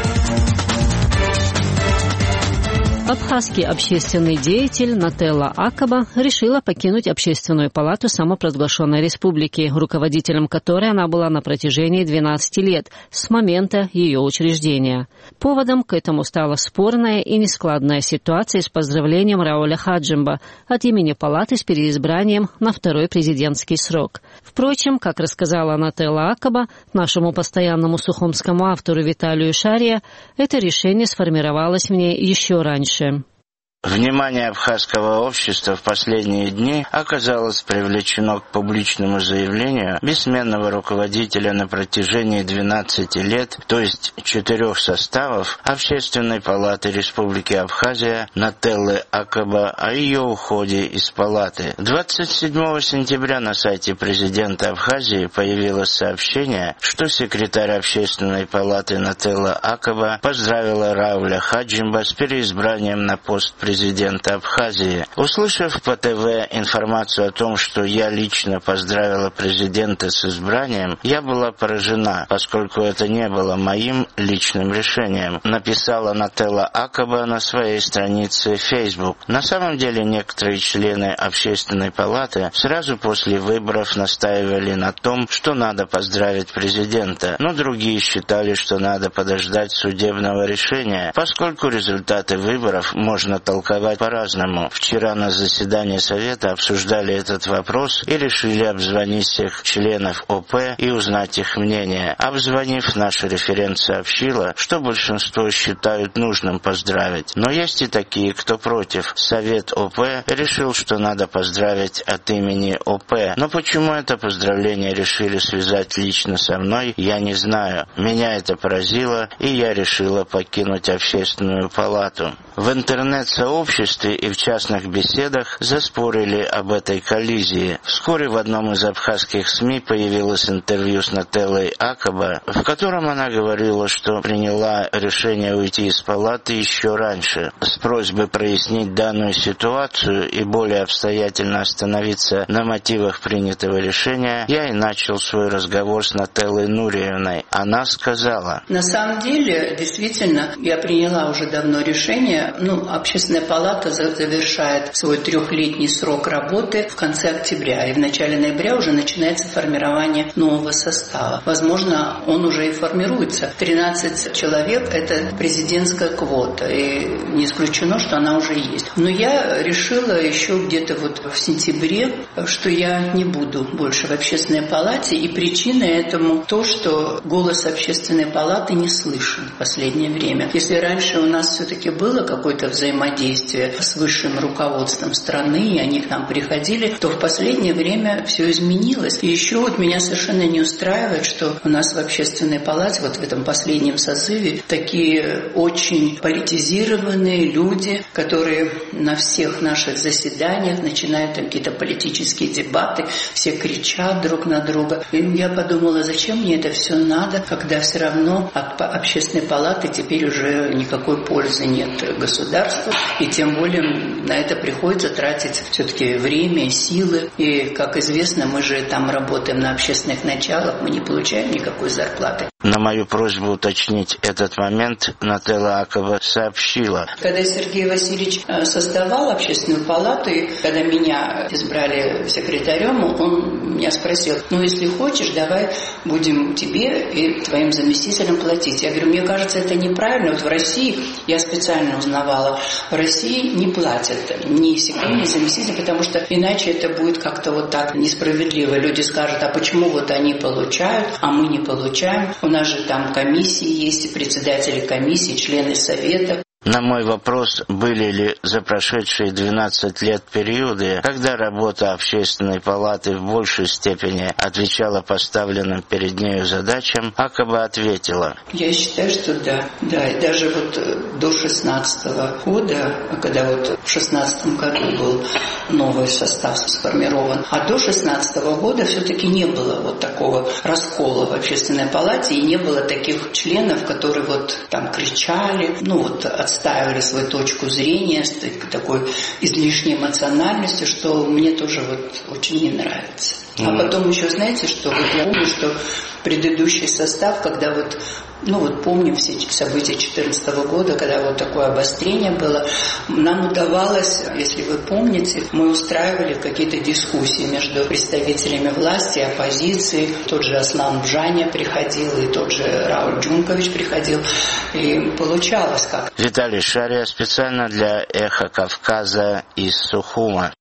Абхазский общественный деятель Нателла Акаба решила покинуть Общественную палату самопровозглашенной республики, руководителем которой она была на протяжении 12 лет с момента ее учреждения. Поводом к этому стала спорная и нескладная ситуация с поздравлением Рауля Хаджимба от имени палаты с переизбранием на второй президентский срок. Впрочем, как рассказала Нателла Акаба нашему постоянному сухумскому автору Виталию Шария, это решение сформировалось в ней еще раньше. Внимание абхазского общества в последние дни оказалось привлечено к публичному заявлению бессменного руководителя на протяжении 12 лет, то есть 4 составов, Общественной палаты Республики Абхазия Нателлы Акаба о ее уходе из палаты. 27 сентября на сайте президента Абхазии появилось сообщение, что секретарь Общественной палаты Нателла Акаба поздравила Рауля Хаджимба с переизбранием на пост президента Абхазии. Услышав по ТВ информацию о том, что я лично поздравила президента с избранием, я была поражена, поскольку это не было моим личным решением, написала Нателла Акаба на своей странице Facebook. На самом деле некоторые члены Общественной палаты сразу после выборов настаивали на том, что надо поздравить президента, но другие считали, что надо подождать судебного решения, поскольку результаты выборов можно толковать по-разному. Вчера на заседании Совета обсуждали этот вопрос и решили обзвонить всех членов ОП и узнать их мнение. Обзвонив, наш референт сообщила, что большинство считают нужным поздравить. Но есть и такие, кто против. Совет ОП решил, что надо поздравить от имени ОП. Но почему это поздравление решили связать лично со мной, я не знаю. Меня это поразило, и я решила покинуть Общественную палату. В интернет-сообществе и в частных беседах заспорили об этой коллизии. Вскоре в одном из абхазских СМИ появилось интервью с Нателлой Акаба, в котором она говорила, что приняла решение уйти из палаты еще раньше. С просьбой прояснить данную ситуацию и более обстоятельно остановиться на мотивах принятого решения, я и начал свой разговор с Нателлой Нуриевной. Она сказала: на самом деле, действительно, я приняла уже давно решение. Общественная палата завершает свой 3-летний срок работы в конце октября, и в начале ноября уже начинается формирование нового состава. Возможно, он уже и формируется. 13 человек – это президентская квота, и не исключено, что она уже есть. Но я решила еще где-то в сентябре, что я не буду больше в Общественной палате, и причина этому то, что голос Общественной палаты не слышен в последнее время. Если раньше у нас все-таки было какое-то взаимодействие взаимодействия с высшим руководством страны, и они к нам приходили, то в последнее время все изменилось. И еще вот меня совершенно не устраивает, что у нас в Общественной палате, вот в этом последнем созыве, такие очень политизированные люди, которые на всех наших заседаниях начинают там какие-то политические дебаты, все кричат друг на друга. И я подумала, зачем мне это все надо, когда все равно от Общественной палаты теперь уже никакой пользы нет государству, и тем более на это приходится тратить все-таки время и силы. И, как известно, мы же там работаем на общественных началах, мы не получаем никакой зарплаты. На мою просьбу уточнить этот момент Нателла Акова сообщила. Когда Сергей Васильевич создавал Общественную палату, и когда меня избрали секретарем, он меня спросил, если хочешь, давай будем тебе и твоим заместителям платить. Я говорю, мне кажется, это неправильно. Вот в России, я специально узнавала, в России не платят ни секретарь, ни заместитель, потому что иначе это будет как-то вот так несправедливо. Люди скажут, а почему вот они получают, а мы не получаем? У нас же там комиссии есть, председатели комиссии, члены совета. На мой вопрос, были ли за прошедшие 12 лет периоды, когда работа Общественной палаты в большей степени отвечала поставленным перед нею задачам, Акова ответила. Я считаю, что да. Да, и даже вот до 16 года, когда вот в 16 году был новый состав сформирован, а до 16 года все-таки не было вот такого раскола в Общественной палате, и не было таких членов, которые вот там кричали, отстаивали свою точку зрения с такой излишней эмоциональностью, что мне тоже вот очень не нравится. А потом еще, знаете, что вот я помню, что предыдущий состав, когда помним все события 2014 года, когда вот такое обострение было, нам удавалось, если вы помните, мы устраивали какие-то дискуссии между представителями власти и оппозиции. Тот же Аслан Бжаня приходил, и тот же Рауль Джункович приходил, и получалось как. Виталий Шария специально для «Эхо Кавказа» из Сухума.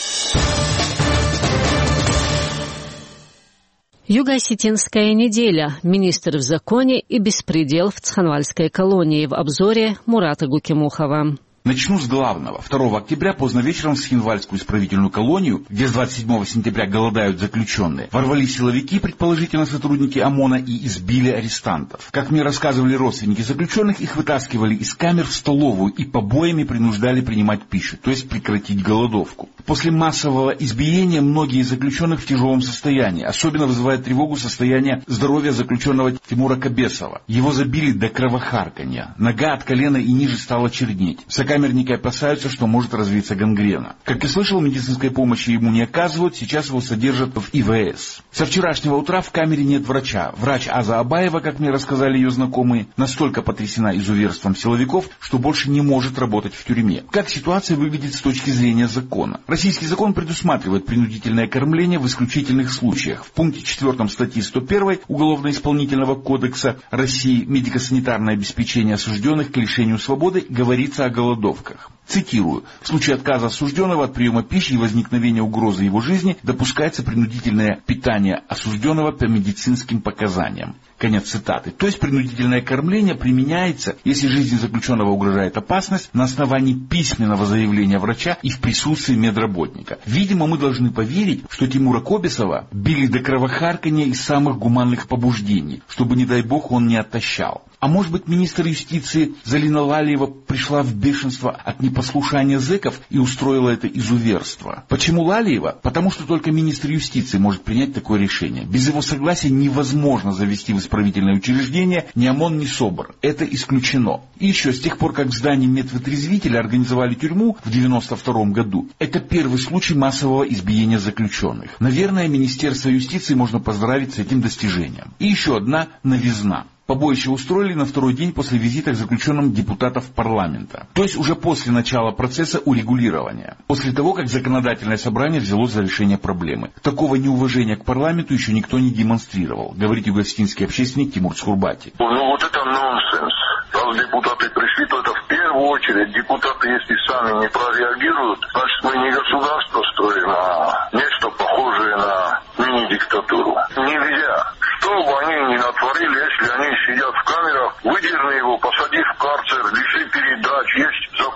Юго-Осетинская неделя. Министр в законе и беспредел в Цханвальской колонии. В обзоре Мурата Гукимухова. Начну с главного. 2 октября поздно вечером в Цхинвальскую исправительную колонию, где с 27 сентября голодают заключенные, ворвались силовики, предположительно сотрудники ОМОНа, и избили арестантов. Как мне рассказывали родственники заключенных, их вытаскивали из камер в столовую и побоями принуждали принимать пищу, то есть прекратить голодовку. После массового избиения многие из заключенных в тяжелом состоянии. Особенно вызывает тревогу состояние здоровья заключенного Тимура Кабесова. Его забили до кровохарканья. Нога от колена и ниже стала чернеть. Сокамерники опасаются, что может развиться гангрена. Как я слышал, медицинской помощи ему не оказывают, сейчас его содержат в ИВС. Со вчерашнего утра в камере нет врача. Врач Аза Абаева, как мне рассказали ее знакомые, настолько потрясена изуверством силовиков, что больше не может работать в тюрьме. Как ситуация выглядит с точки зрения закона? Российский закон предусматривает принудительное кормление в исключительных случаях. В пункте 4 статьи 101 Уголовно-исполнительного кодекса России «Медико-санитарное обеспечение осужденных к лишению свободы» говорится о голодовках. Цитирую. В случае отказа осужденного от приема пищи и возникновения угрозы его жизни допускается принудительное питание осужденного по медицинским показаниям. Конец цитаты. То есть принудительное кормление применяется, если жизни заключенного угрожает опасность, на основании письменного заявления врача и в присутствии медработника. Видимо, мы должны поверить, что Тимура Кабесова били до кровохаркания из самых гуманных побуждений, чтобы, не дай бог, он не отощал. А может быть, министр юстиции Залина Лалиева пришла в бешенство от непослушания зэков и устроила это изуверство? Почему Лалиева? Потому что только министр юстиции может принять такое решение. Без его согласия невозможно завести в исправительное учреждение ни ОМОН, ни СОБР. Это исключено. И еще, с тех пор, как в здании медвытрезвителя организовали тюрьму в 1992 году, это первый случай массового избиения заключенных. Наверное, Министерство юстиции можно поздравить с этим достижением. И еще одна новизна. Побоище устроили на второй день после визита к заключенным депутатов парламента. То есть уже после начала процесса урегулирования. После того, как законодательное собрание взялось за решение проблемы. Такого неуважения к парламенту еще никто не демонстрировал, говорит юго-осетинский общественник Тимур Цхурбати. Вот это нонсенс. Раз депутаты пришли, то это в первую очередь депутаты, если сами не прореагируют, значит мы не государство строим, а нечто похожее на мини-диктатуру. Нельзя. Что бы они ни натворили, если они сидят в камерах, выдерни его, посади в карцер, лиши передач. Есть законные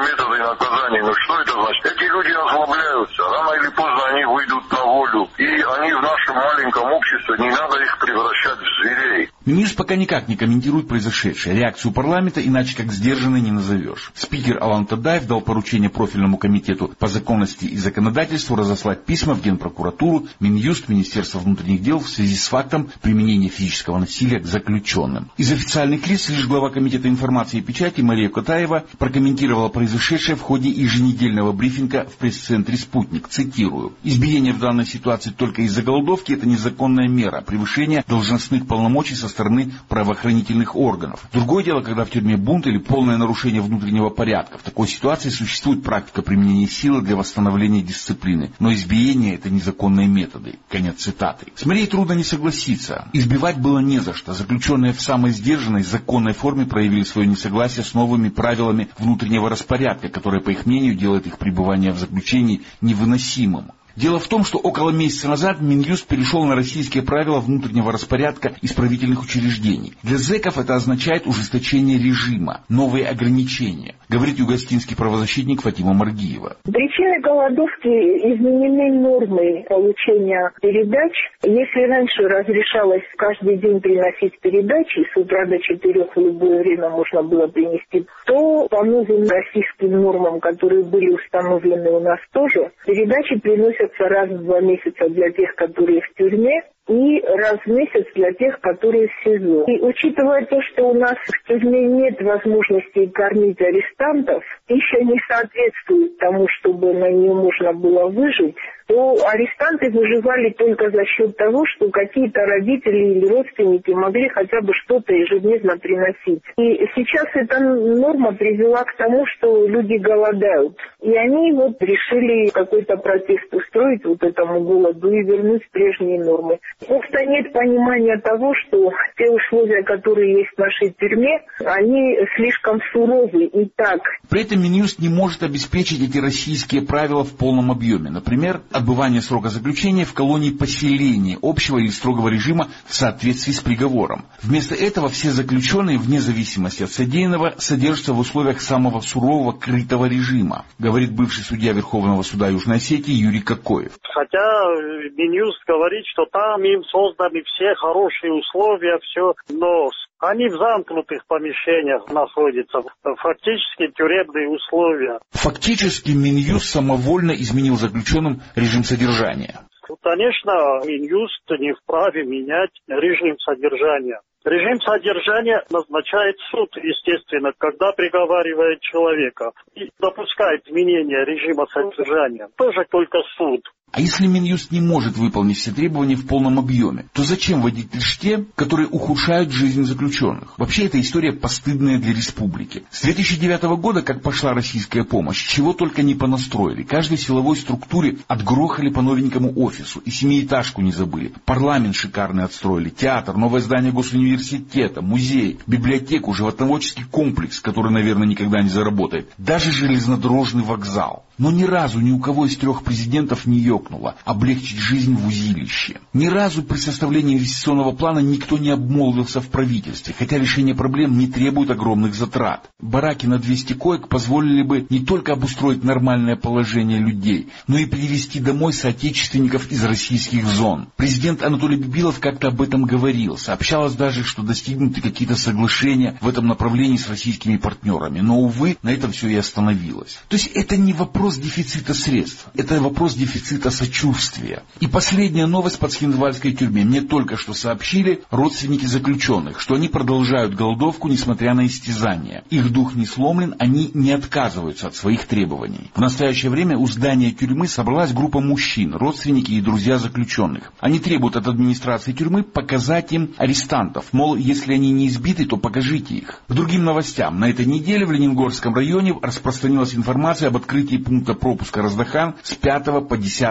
методы наказания. Ну что это значит? Эти люди озлобляются. Рано или поздно они выйдут на волю. И они в нашем маленьком обществе, не надо их превращать в зверей. Минюст пока никак не комментирует произошедшее. Реакцию парламента иначе как сдержанной не назовешь. Спикер Алан Тадаев дал поручение профильному комитету по законности и законодательству разослать письма в Генпрокуратуру, Минюст, Министерство внутренних дел в связи с фактом применения физического насилия к заключенным. Из официальных лиц лишь глава комитета информации и печати Мария Котаева прокомментировала произошедшее в ходе еженедельного брифинга в пресс-центре «Спутник». Цитирую. «Избиение в данной ситуации только из-за голодовки – это незаконная мера, превышение должностных полномочий со стороны правоохранительных органов. Другое дело, когда в тюрьме бунт или полное нарушение внутреннего порядка. В такой ситуации существует практика применения силы для восстановления дисциплины. Но избиение – это незаконные методы». Конец цитаты. С Марией трудно не согласиться. Избивать было не за что. Заключенные в самой сдержанной, законной форме проявили свое несогласие с новыми правилами внутреннего распорядка, которые, по их мнению, делают их пребывание в заключении невыносимым. Дело в том, что около месяца назад Минюст перешел на российские правила внутреннего распорядка исправительных учреждений. Для зэков это означает ужесточение режима, новые ограничения, говорит югостинский правозащитник Фатима Маргиева. Причины голодовки изменены нормой получения передач. Если раньше разрешалось каждый день приносить передачи, с утра до 4 в любое время можно было принести, то по новым российским нормам, которые были установлены у нас тоже, передачи приносят раз в 2 месяца для тех, которые в тюрьме, и раз в месяц для тех, которые в СИЗО. И учитывая то, что у нас в тюрьме нет возможности кормить арестантов, пища не соответствует тому, чтобы на нее можно было выжить, то арестанты выживали только за счет того, что какие-то родители или родственники могли хотя бы что-то ежедневно приносить. И сейчас эта норма привела к тому, что люди голодают. И они решили какой-то протест устроить этому голоду и вернуть прежние нормы. Просто нет понимания того, что те условия, которые есть в нашей тюрьме, они слишком суровы и так. При этом Минюст не может обеспечить эти российские правила в полном объеме. Например, отбывание срока заключения в колонии поселения общего или строгого режима в соответствии с приговором. Вместо этого все заключенные, вне зависимости от содеянного, содержатся в условиях самого сурового крытого режима, говорит бывший судья Верховного суда Южной Осетии Юрий Кокоев. Хотя Минюст говорит, что там им созданы все хорошие условия, все, но они в замкнутых помещениях находятся, фактически тюремные условия. Фактически Минюст самовольно изменил заключенным режим содержания. Конечно, Минюст не вправе менять режим содержания. Режим содержания назначает суд, естественно, когда приговаривает человека и допускает изменение режима содержания. Тоже только суд. А если Минюст не может выполнить все требования в полном объеме, то зачем вводить лишь те, которые ухудшают жизнь заключенных? Вообще, эта история постыдная для республики. С 2009 года, как пошла российская помощь, чего только не понастроили. Каждой силовой структуре отгрохали по новенькому офису. И семиэтажку не забыли. Парламент шикарный отстроили, театр, новое здание госуниверситета, музей, библиотеку, животноводческий комплекс, который, наверное, никогда не заработает. Даже железнодорожный вокзал. Но ни разу ни у кого из 3 президентов не ёкнуло облегчить жизнь в узилище. Ни разу при составлении инвестиционного плана никто не обмолвился в правительстве, хотя решение проблем не требует огромных затрат. Бараки на 200 коек позволили бы не только обустроить нормальное положение людей, но и привезти домой соотечественников из российских зон. Президент Анатолий Бибилов как-то об этом говорил. Сообщалось даже, что достигнуты какие-то соглашения в этом направлении с российскими партнерами. Но, увы, на этом все и остановилось. То есть это не вопрос дефицита средств, это вопрос дефицита сочувствия. И последняя новость по Цхинвальской тюрьме. Мне только что сообщили родственники заключенных, что они продолжают голодовку, несмотря на истязания. Их дух не сломлен, они не отказываются от своих требований. В настоящее время у здания тюрьмы собралась группа мужчин, родственники и друзья заключенных. Они требуют от администрации тюрьмы показать им арестантов. Мол, если они не избиты, то покажите их. К другим новостям. На этой неделе в Лениногорском районе распространилась информация об открытии пункта пропуска Раздахан с 5 по 10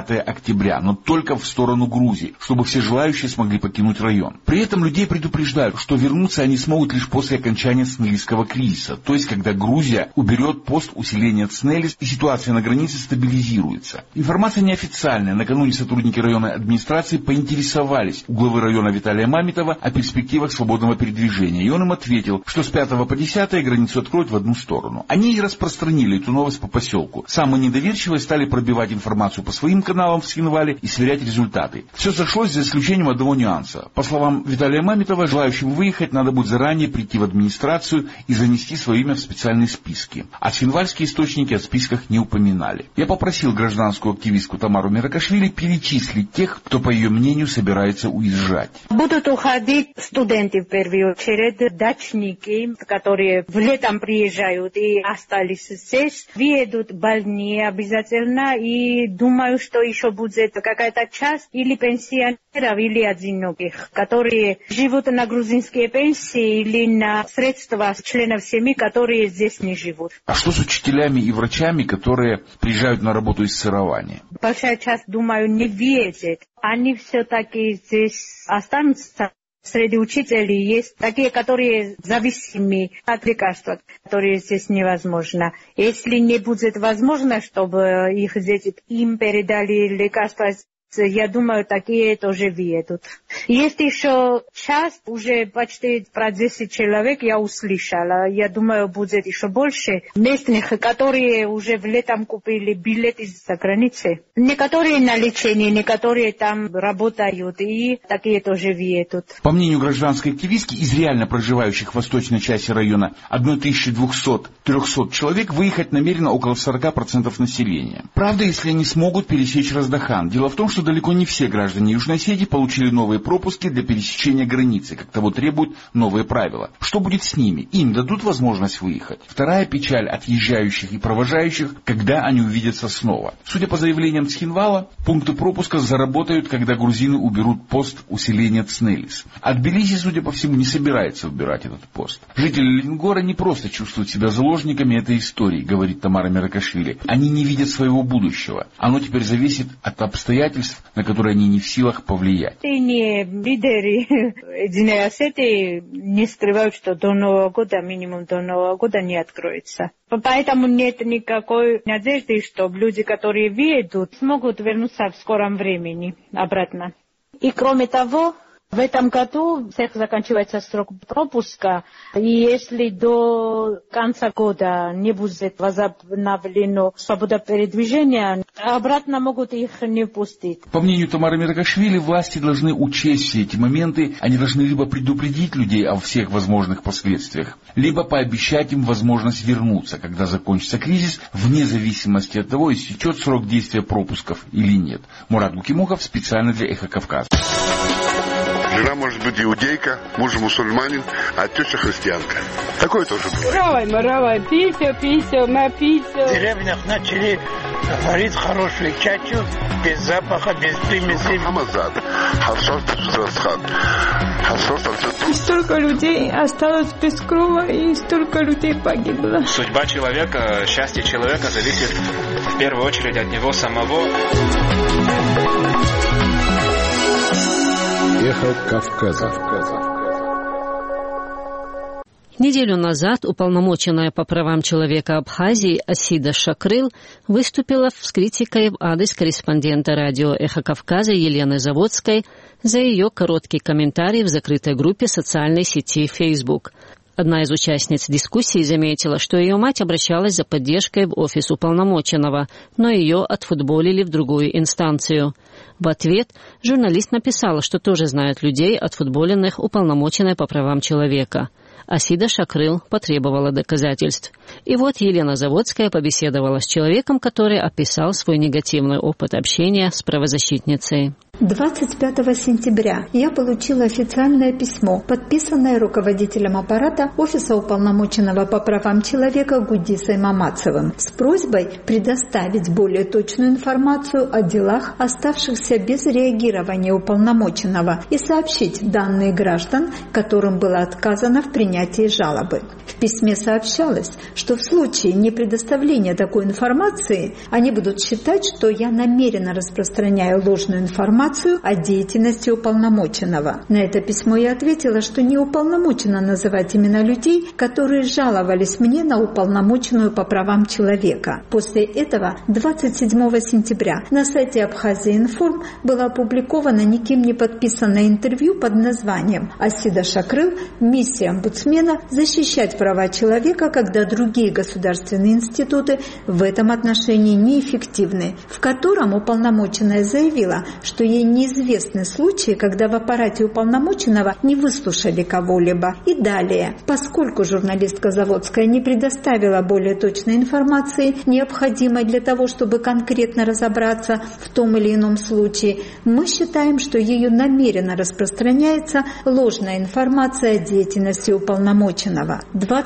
5 октября, но только в сторону Грузии, чтобы все желающие смогли покинуть район. При этом людей предупреждают, что вернуться они смогут лишь после окончания Цнелисского кризиса, то есть когда Грузия уберет пост усиления Цнелис и ситуация на границе стабилизируется. Информация неофициальная. Накануне сотрудники районной администрации поинтересовались у главы района Виталия Мамитова о перспективах свободного передвижения, и он им ответил, что с 5 по 10 границу откроют в одну сторону. Они и распространили эту новость по поселку. Самые недоверчивые стали пробивать информацию по своим каналам в Схинвале и сверять результаты. Все сошлось за исключением одного нюанса. По словам Виталия Мамитова, желающим выехать надо будет заранее прийти в администрацию и занести свое имя в специальные списки. А схинвальские источники о списках не упоминали. Я попросил гражданскую активистку Тамару Меракашвили перечислить тех, кто, по ее мнению, собирается уезжать. Будут уходить студенты в первую очередь, дачники, которые в летом приезжают и остались здесь, въедут больные обязательно, и думаю, что еще будет какая-то часть или пенсионеров, или одиноких, которые живут на грузинские пенсии или на средства членов семьи, которые здесь не живут. А что с учителями и врачами, которые приезжают на работу из сырования? Большая часть, думаю, не въедет. Они все-таки здесь останутся. Среди учителей есть такие, которые зависимы от лекарств, которые здесь невозможно. Если не будет возможно, чтобы их дети им передали лекарства, я думаю, такие тоже въедут. Есть еще часть, уже почти про 10 человек я услышала. Я думаю, будет еще больше местных, которые уже в летом купили билеты из-за границы. Некоторые на лечение, некоторые там работают, и такие тоже въедут. По мнению гражданской активистки, из реально проживающих в восточной части района 1200-300 человек выехать намерено около 40% населения. Правда, если они смогут пересечь Раздахан. Дело в том, что далеко не все граждане Южной Осетии получили новые пропуски для пересечения границы, как того требуют новые правила. Что будет с ними? Им дадут возможность выехать? Вторая печаль отъезжающих и провожающих, когда они увидятся снова. Судя по заявлениям Цхинвала, пункты пропуска заработают, когда грузины уберут пост усиления Цнелис. А Тбилиси, судя по всему, не собирается убирать этот пост. Жители Ленгора не просто чувствуют себя заложниками этой истории, говорит Тамара Меракашвили. Они не видят своего будущего. Оно теперь зависит от обстоятельств, на которые они не в силах повлиять. Лидеры Единой Осетии не скрывают, что до Нового года, минимум до Нового года не откроется. Поэтому нет никакой надежды, что люди, которые въедут, смогут вернуться в скором времени обратно. И кроме того, в этом году всех заканчивается срок пропуска, и если до конца года не будет возобновлено свобода передвижения, обратно могут их не пустить. По мнению Тамары Меракашвили, власти должны учесть все эти моменты, они должны либо предупредить людей о всех возможных последствиях, либо пообещать им возможность вернуться, когда закончится кризис, вне зависимости от того, истечет срок действия пропусков или нет. Мурат Гукимухов специально для Эхо Кавказа. Жена может быть иудейка, муж мусульманин, а теща христианка. Такое тоже бывает. Равай, писю, мы писю. В деревнях начали варить хорошую чачу, без запаха, без примеси. И столько людей осталось без крова, и столько людей погибло. Судьба человека, счастье человека зависит в первую очередь от него самого. Эхо Кавказа. Неделю назад уполномоченная по правам человека Абхазии Асида Шакрил выступила с критикой в адрес корреспондента радио «Эхо Кавказа» Елены Заводской за ее короткий комментарий в закрытой группе социальной сети Facebook. Одна из участниц дискуссии заметила, что ее мать обращалась за поддержкой в офис уполномоченного, но ее отфутболили в другую инстанцию. В ответ журналист написала, что тоже знает людей, отфутболенных уполномоченной по правам человека. Асида Шакрил потребовала доказательств. И вот Елена Заводская побеседовала с человеком, который описал свой негативный опыт общения с правозащитницей. 25 сентября я получила официальное письмо, подписанное руководителем аппарата Офиса уполномоченного по правам человека Гудисой Мамацевым с просьбой предоставить более точную информацию о делах, оставшихся без реагирования уполномоченного, и сообщить данные граждан, которым было отказано в принятии жалобы. В письме сообщалось, что в случае непредоставления такой информации они будут считать, что я намеренно распространяю ложную информацию о деятельности уполномоченного. На это письмо я ответила, что не уполномочена называть имена людей, которые жаловались мне на уполномоченную по правам человека. После этого 27 сентября на сайте Абхазия-Информ было опубликовано никем не подписанное интервью под названием «Асида Шакрыл. Миссия омбудсмена защищать права человека, когда другие государственные институты в этом отношении неэффективны», в котором уполномоченная заявила, что ей неизвестны случаи, когда в аппарате уполномоченного не выслушали кого-либо. И далее, поскольку журналистка Заводская не предоставила более точной информации, необходимой для того, чтобы конкретно разобраться в том или ином случае, мы считаем, что ею намеренно распространяется ложная информация о деятельности уполномоченного.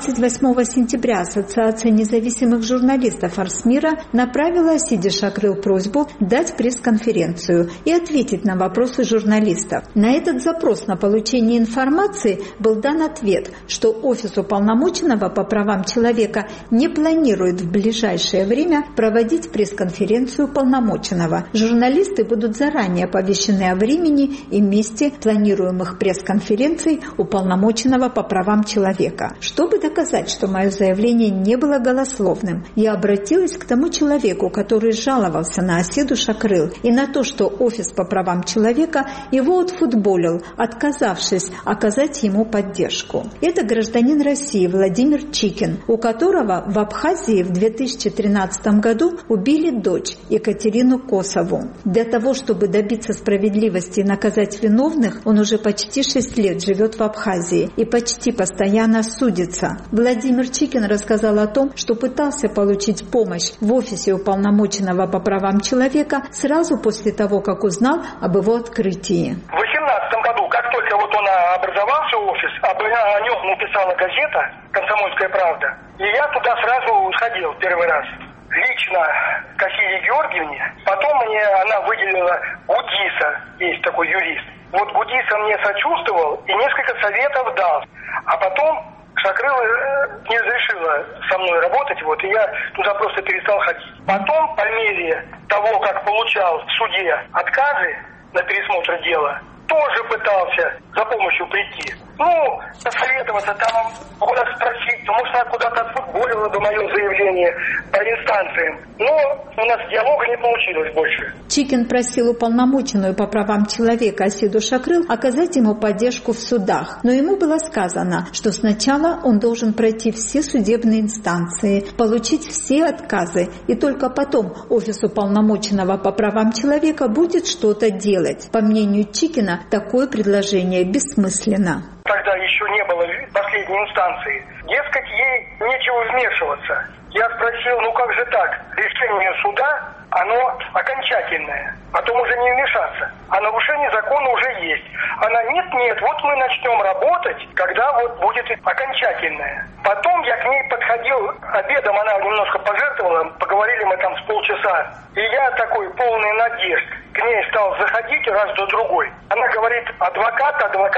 28 сентября Ассоциация независимых журналистов Арсмира направила Асиде Шакрыл просьбу дать пресс-конференцию и ответить на вопросы журналистов. На этот запрос на получение информации был дан ответ, что Офис уполномоченного по правам человека не планирует в ближайшее время проводить пресс-конференцию уполномоченного. Журналисты будут заранее оповещены о времени и месте планируемых пресс-конференций уполномоченного по правам человека. Чтобы доказать, что мое заявление не было голословным, я обратилась к тому человеку, который жаловался на Асиду Шакрыл и на то, что Офис по правам человека его отфутболил, отказавшись оказать ему поддержку. Это гражданин России Владимир Чикин, у которого в Абхазии в 2013 году убили дочь Екатерину Косову. Для того, чтобы добиться справедливости и наказать виновных, он уже почти 6 лет живет в Абхазии и почти постоянно судится. Владимир Чикин рассказал о том, что пытался получить помощь в Офисе уполномоченного по правам человека сразу после того, как узнал об его открытии. В 2018 году, как только он образовался офис, о нем написала газета «Комсомольская правда», и я туда сразу сходил первый раз. Лично к Асиде Георгиевне. Потом мне она выделила Гудиса, есть такой юрист. Вот Гудиса мне сочувствовал и несколько советов дал. А потом Шакрыл не разрешила со мной работать, и я туда просто перестал ходить. Потом, по мере того, как получал в суде отказы на пересмотр дела, тоже пытался за помощью прийти. Посоветоваться, там куда спросить, может, она куда-то отфутболила бы мое заявление по инстанциям. Но у нас диалога не получилось больше. Чикин просил уполномоченную по правам человека Асиду Шакрыл оказать ему поддержку в судах. Но ему было сказано, что сначала он должен пройти все судебные инстанции, получить все отказы, и только потом Офис уполномоченного по правам человека будет что-то делать. По мнению Чикина, такое предложение бессмысленно. Тогда еще не было последней инстанции. Дескать, ей нечего вмешиваться. Я спросил, как же так? Решение суда, оно окончательное. Потом уже не вмешаться. А нарушение закона уже есть. Она, нет, мы начнем работать, когда будет окончательное. Потом я к ней подходил, обедом она немножко пожертвовала, поговорили мы там с полчаса. И я такой полный надежд к ней стал заходить раз до другой. Она говорит: адвокат.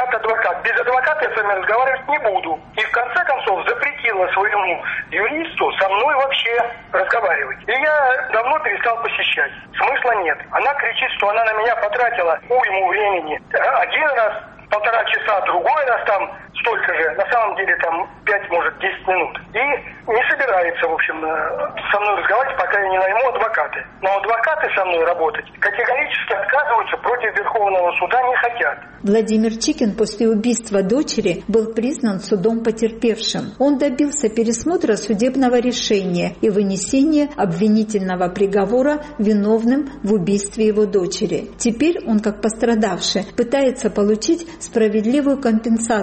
Без адвоката я с вами разговаривать не буду. И в конце концов запретила своему юристу со мной вообще разговаривать. И я давно перестал посещать. Смысла нет. Она кричит, что она на меня потратила уйму времени. Один раз, 1,5 часа, другой раз там столько же. На самом деле там 5, может, 10 минут. И не собирается, в общем, со мной разговаривать, пока я не найму адвокаты. Но адвокаты со мной работать категорически отказываются, против Верховного суда не хотят. Владимир Чикин после убийства дочери был признан судом потерпевшим. Он добился пересмотра судебного решения и вынесения обвинительного приговора виновным в убийстве его дочери. Теперь он, как пострадавший, пытается получить справедливую компенсацию.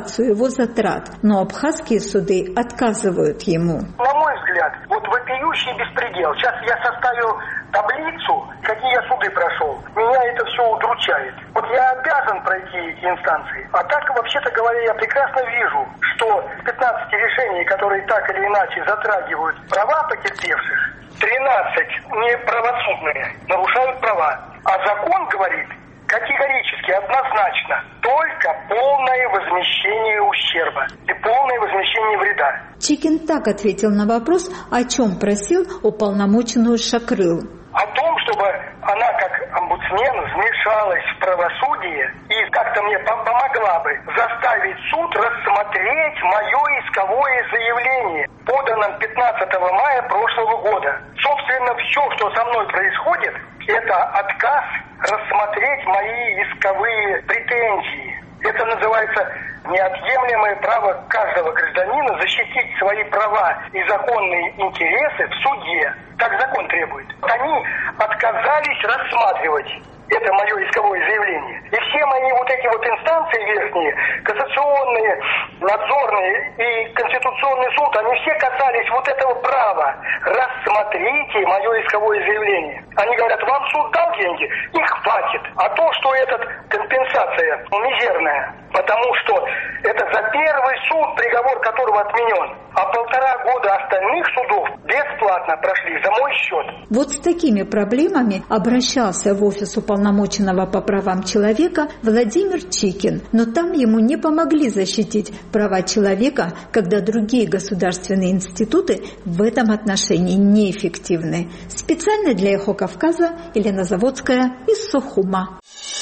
его затрат, но абхазские суды отказывают ему. На мой взгляд, вот вопиющий беспредел. Сейчас я составил таблицу, какие я суды прошел. Меня это все удручает. Вот я обязан пройти эти инстанции. А так, вообще-то говоря, я прекрасно вижу, что с 15 решений, которые так или иначе затрагивают права потерпевших, 13 неправосудные, нарушают права. А закон говорит категорически, однозначно, только полное возмещение ущерба и полное возмещение вреда. Чикин так ответил на вопрос, о чем просил уполномоченную Шакрыл. О том, чтобы она, как омбудсмен, вмешалась в правосудие и как-то мне помогла бы заставить суд рассмотреть мое исковое заявление, поданное 15 мая прошлого года. Собственно, все, что со мной происходит, это отказ рассмотреть мои исковые претензии. Это называется неотъемлемое право каждого гражданина защитить свои права и законные интересы в суде. Так закон требует. Они отказались рассматривать это мое исковое заявление. И все мои вот эти вот инстанции верхние, кассационные, надзорные и Конституционный суд, они все касались вот этого права. Рассмотрите мое исковое заявление. Они говорят, вам суд дал деньги, их хватит. А то, что эта компенсация мизерная, потому что это за первый суд, приговор которого отменен, а 1,5 года остальных судов бесплатно прошли за мой счет. Вот с такими проблемами обращался в офис уполномоченного по правам человека Владимир Чикин, но там ему не помогли защитить права человека, когда другие государственные институты в этом отношении неэффективны. Специально для «Эхо Кавказа» Елена Заводская из Сухума.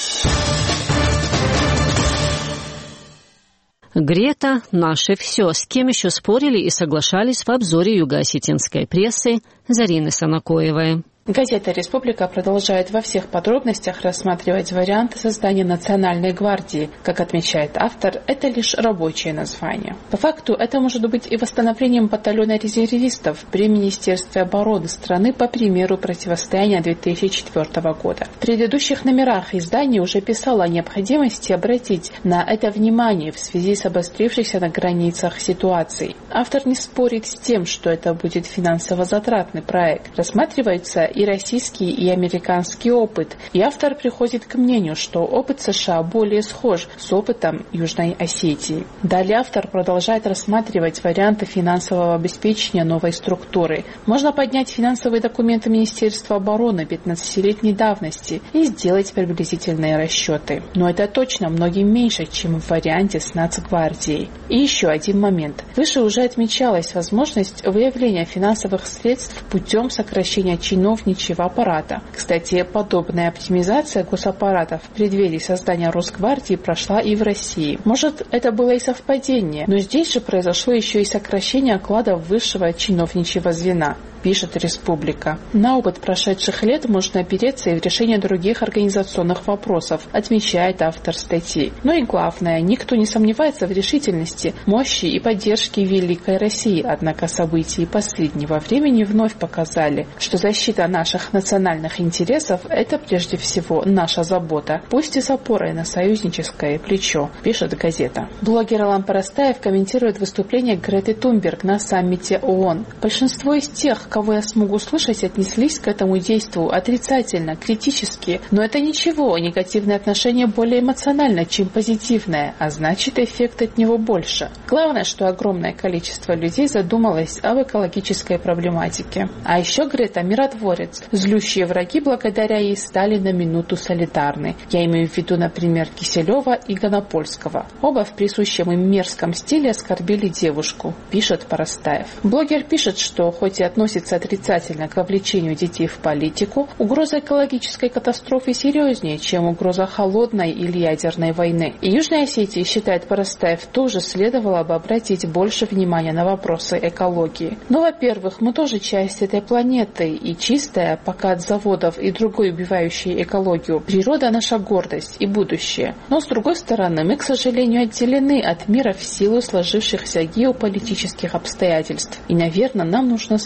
Грета – наше все. С кем еще спорили и соглашались в обзоре юго-осетинской прессы Зарины Санакоевой. Газета «Республика» продолжает во всех подробностях рассматривать варианты создания Национальной гвардии. Как отмечает автор, это лишь рабочее название. По факту, это может быть и восстановлением батальона резервистов при Министерстве обороны страны по примеру противостояния 2004 года. В предыдущих номерах издание уже писало о необходимости обратить на это внимание в связи с обострившейся на границах ситуацией. Автор не спорит с тем, что это будет финансово затратный проект. Рассматривается и российский, и американский опыт. И автор приходит к мнению, что опыт США более схож с опытом Южной Осетии. Далее автор продолжает рассматривать варианты финансового обеспечения новой структуры. Можно поднять финансовые документы Министерства обороны 15-летней давности и сделать приблизительные расчеты. Но это точно многим меньше, чем в варианте с Нацгвардией. И еще один момент. Выше уже отмечалась возможность выявления финансовых средств путем сокращения чиновничьего аппарата. Кстати, подобная оптимизация госаппарата в преддверии создания Росгвардии прошла и в России. Может, это было и совпадение, но здесь же произошло еще и сокращение окладов высшего чиновничьего звена, пишет «Республика». На опыт прошедших лет можно опереться и в решении других организационных вопросов, отмечает автор статьи. Но и главное, никто не сомневается в решительности, мощи и поддержке великой России. Однако события последнего времени вновь показали, что защита наших национальных интересов – это прежде всего наша забота, пусть и с опорой на союзническое плечо, пишет газета. Блогер Алан Парастаев комментирует выступление Греты Тунберг на саммите ООН. Большинство из тех, кого я смогу слышать, отнеслись к этому действу отрицательно, критически. Но это ничего, негативное отношение более эмоционально, чем позитивное, а значит, эффект от него больше. Главное, что огромное количество людей задумалось об экологической проблематике. А еще Грета миротворец. Злющие враги благодаря ей стали на минуту солидарны. Я имею в виду, например, Киселева и Гонопольского. Оба в присущем им мерзком стиле оскорбили девушку, пишет Парастаев. Блогер пишет, что хоть и относится отрицательно к вовлечению детей в политику, угроза экологической катастрофы серьезнее, чем угроза холодной или ядерной войны. И Южной Осетии, считает Парастаев, тоже следовало бы обратить больше внимания на вопросы экологии. Но, во-первых, мы тоже часть этой планеты, и чистая, пока от заводов и другой убивающей экологию, природа наша гордость и будущее. Но, с другой стороны, мы, к сожалению, отделены от мира в силу сложившихся геополитических обстоятельств. И, наверное, нам нужна своя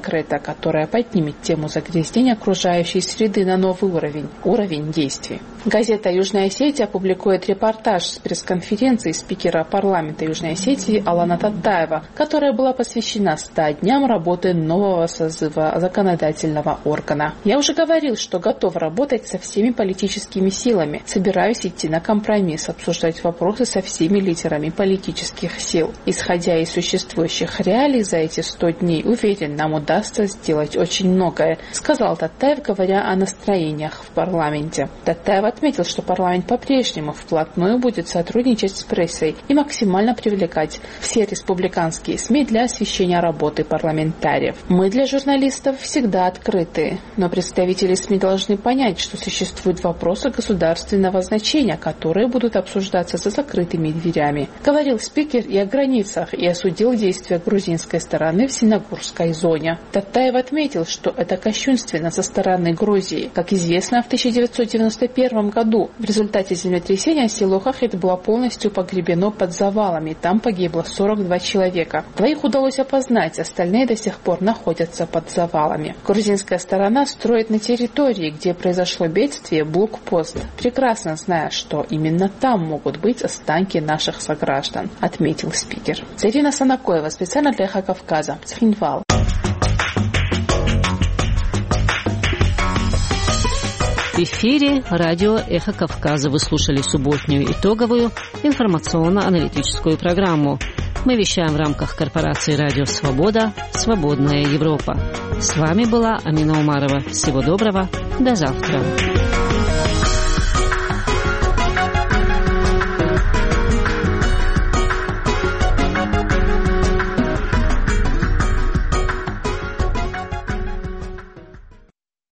закрыта, которая поднимет тему загрязнения окружающей среды на новый уровень действий. Газета «Южная Осетия» опубликует репортаж с пресс-конференции спикера парламента Южной Осетии Алана Татаева, которая была посвящена 100 дням работы нового созыва законодательного органа. «Я уже говорил, что готов работать со всеми политическими силами. Собираюсь идти на компромисс, обсуждать вопросы со всеми лидерами политических сил. Исходя из существующих реалий за эти 100 дней, уверен, нам удастся сделать очень многое», сказал Татаев, говоря о настроениях в парламенте. Татаев отметил, что парламент по-прежнему вплотную будет сотрудничать с прессой и максимально привлекать все республиканские СМИ для освещения работы парламентариев. «Мы для журналистов всегда открыты, но представители СМИ должны понять, что существуют вопросы государственного значения, которые будут обсуждаться за закрытыми дверями», говорил спикер и о границах, и осудил действия грузинской стороны в Синагурской зоне. Татаев отметил, что это кощунственно со стороны Грузии. Как известно, в 1991 году в результате землетрясения село Хахет было полностью погребено под завалами. Там погибло 42 человека. 2 удалось опознать, остальные до сих пор находятся под завалами. Грузинская сторона строит на территории, где произошло бедствие, блокпост, прекрасно зная, что именно там могут быть останки наших сограждан, отметил спикер. Зарина Санакоева, специально для «Эхо Кавказа», Цхинвал. В эфире радио «Эхо Кавказа». Вы слушали субботнюю итоговую информационно-аналитическую программу. Мы вещаем в рамках корпорации «Радио Свобода», «Свободная Европа». С вами была Амина Умарова. Всего доброго. До завтра.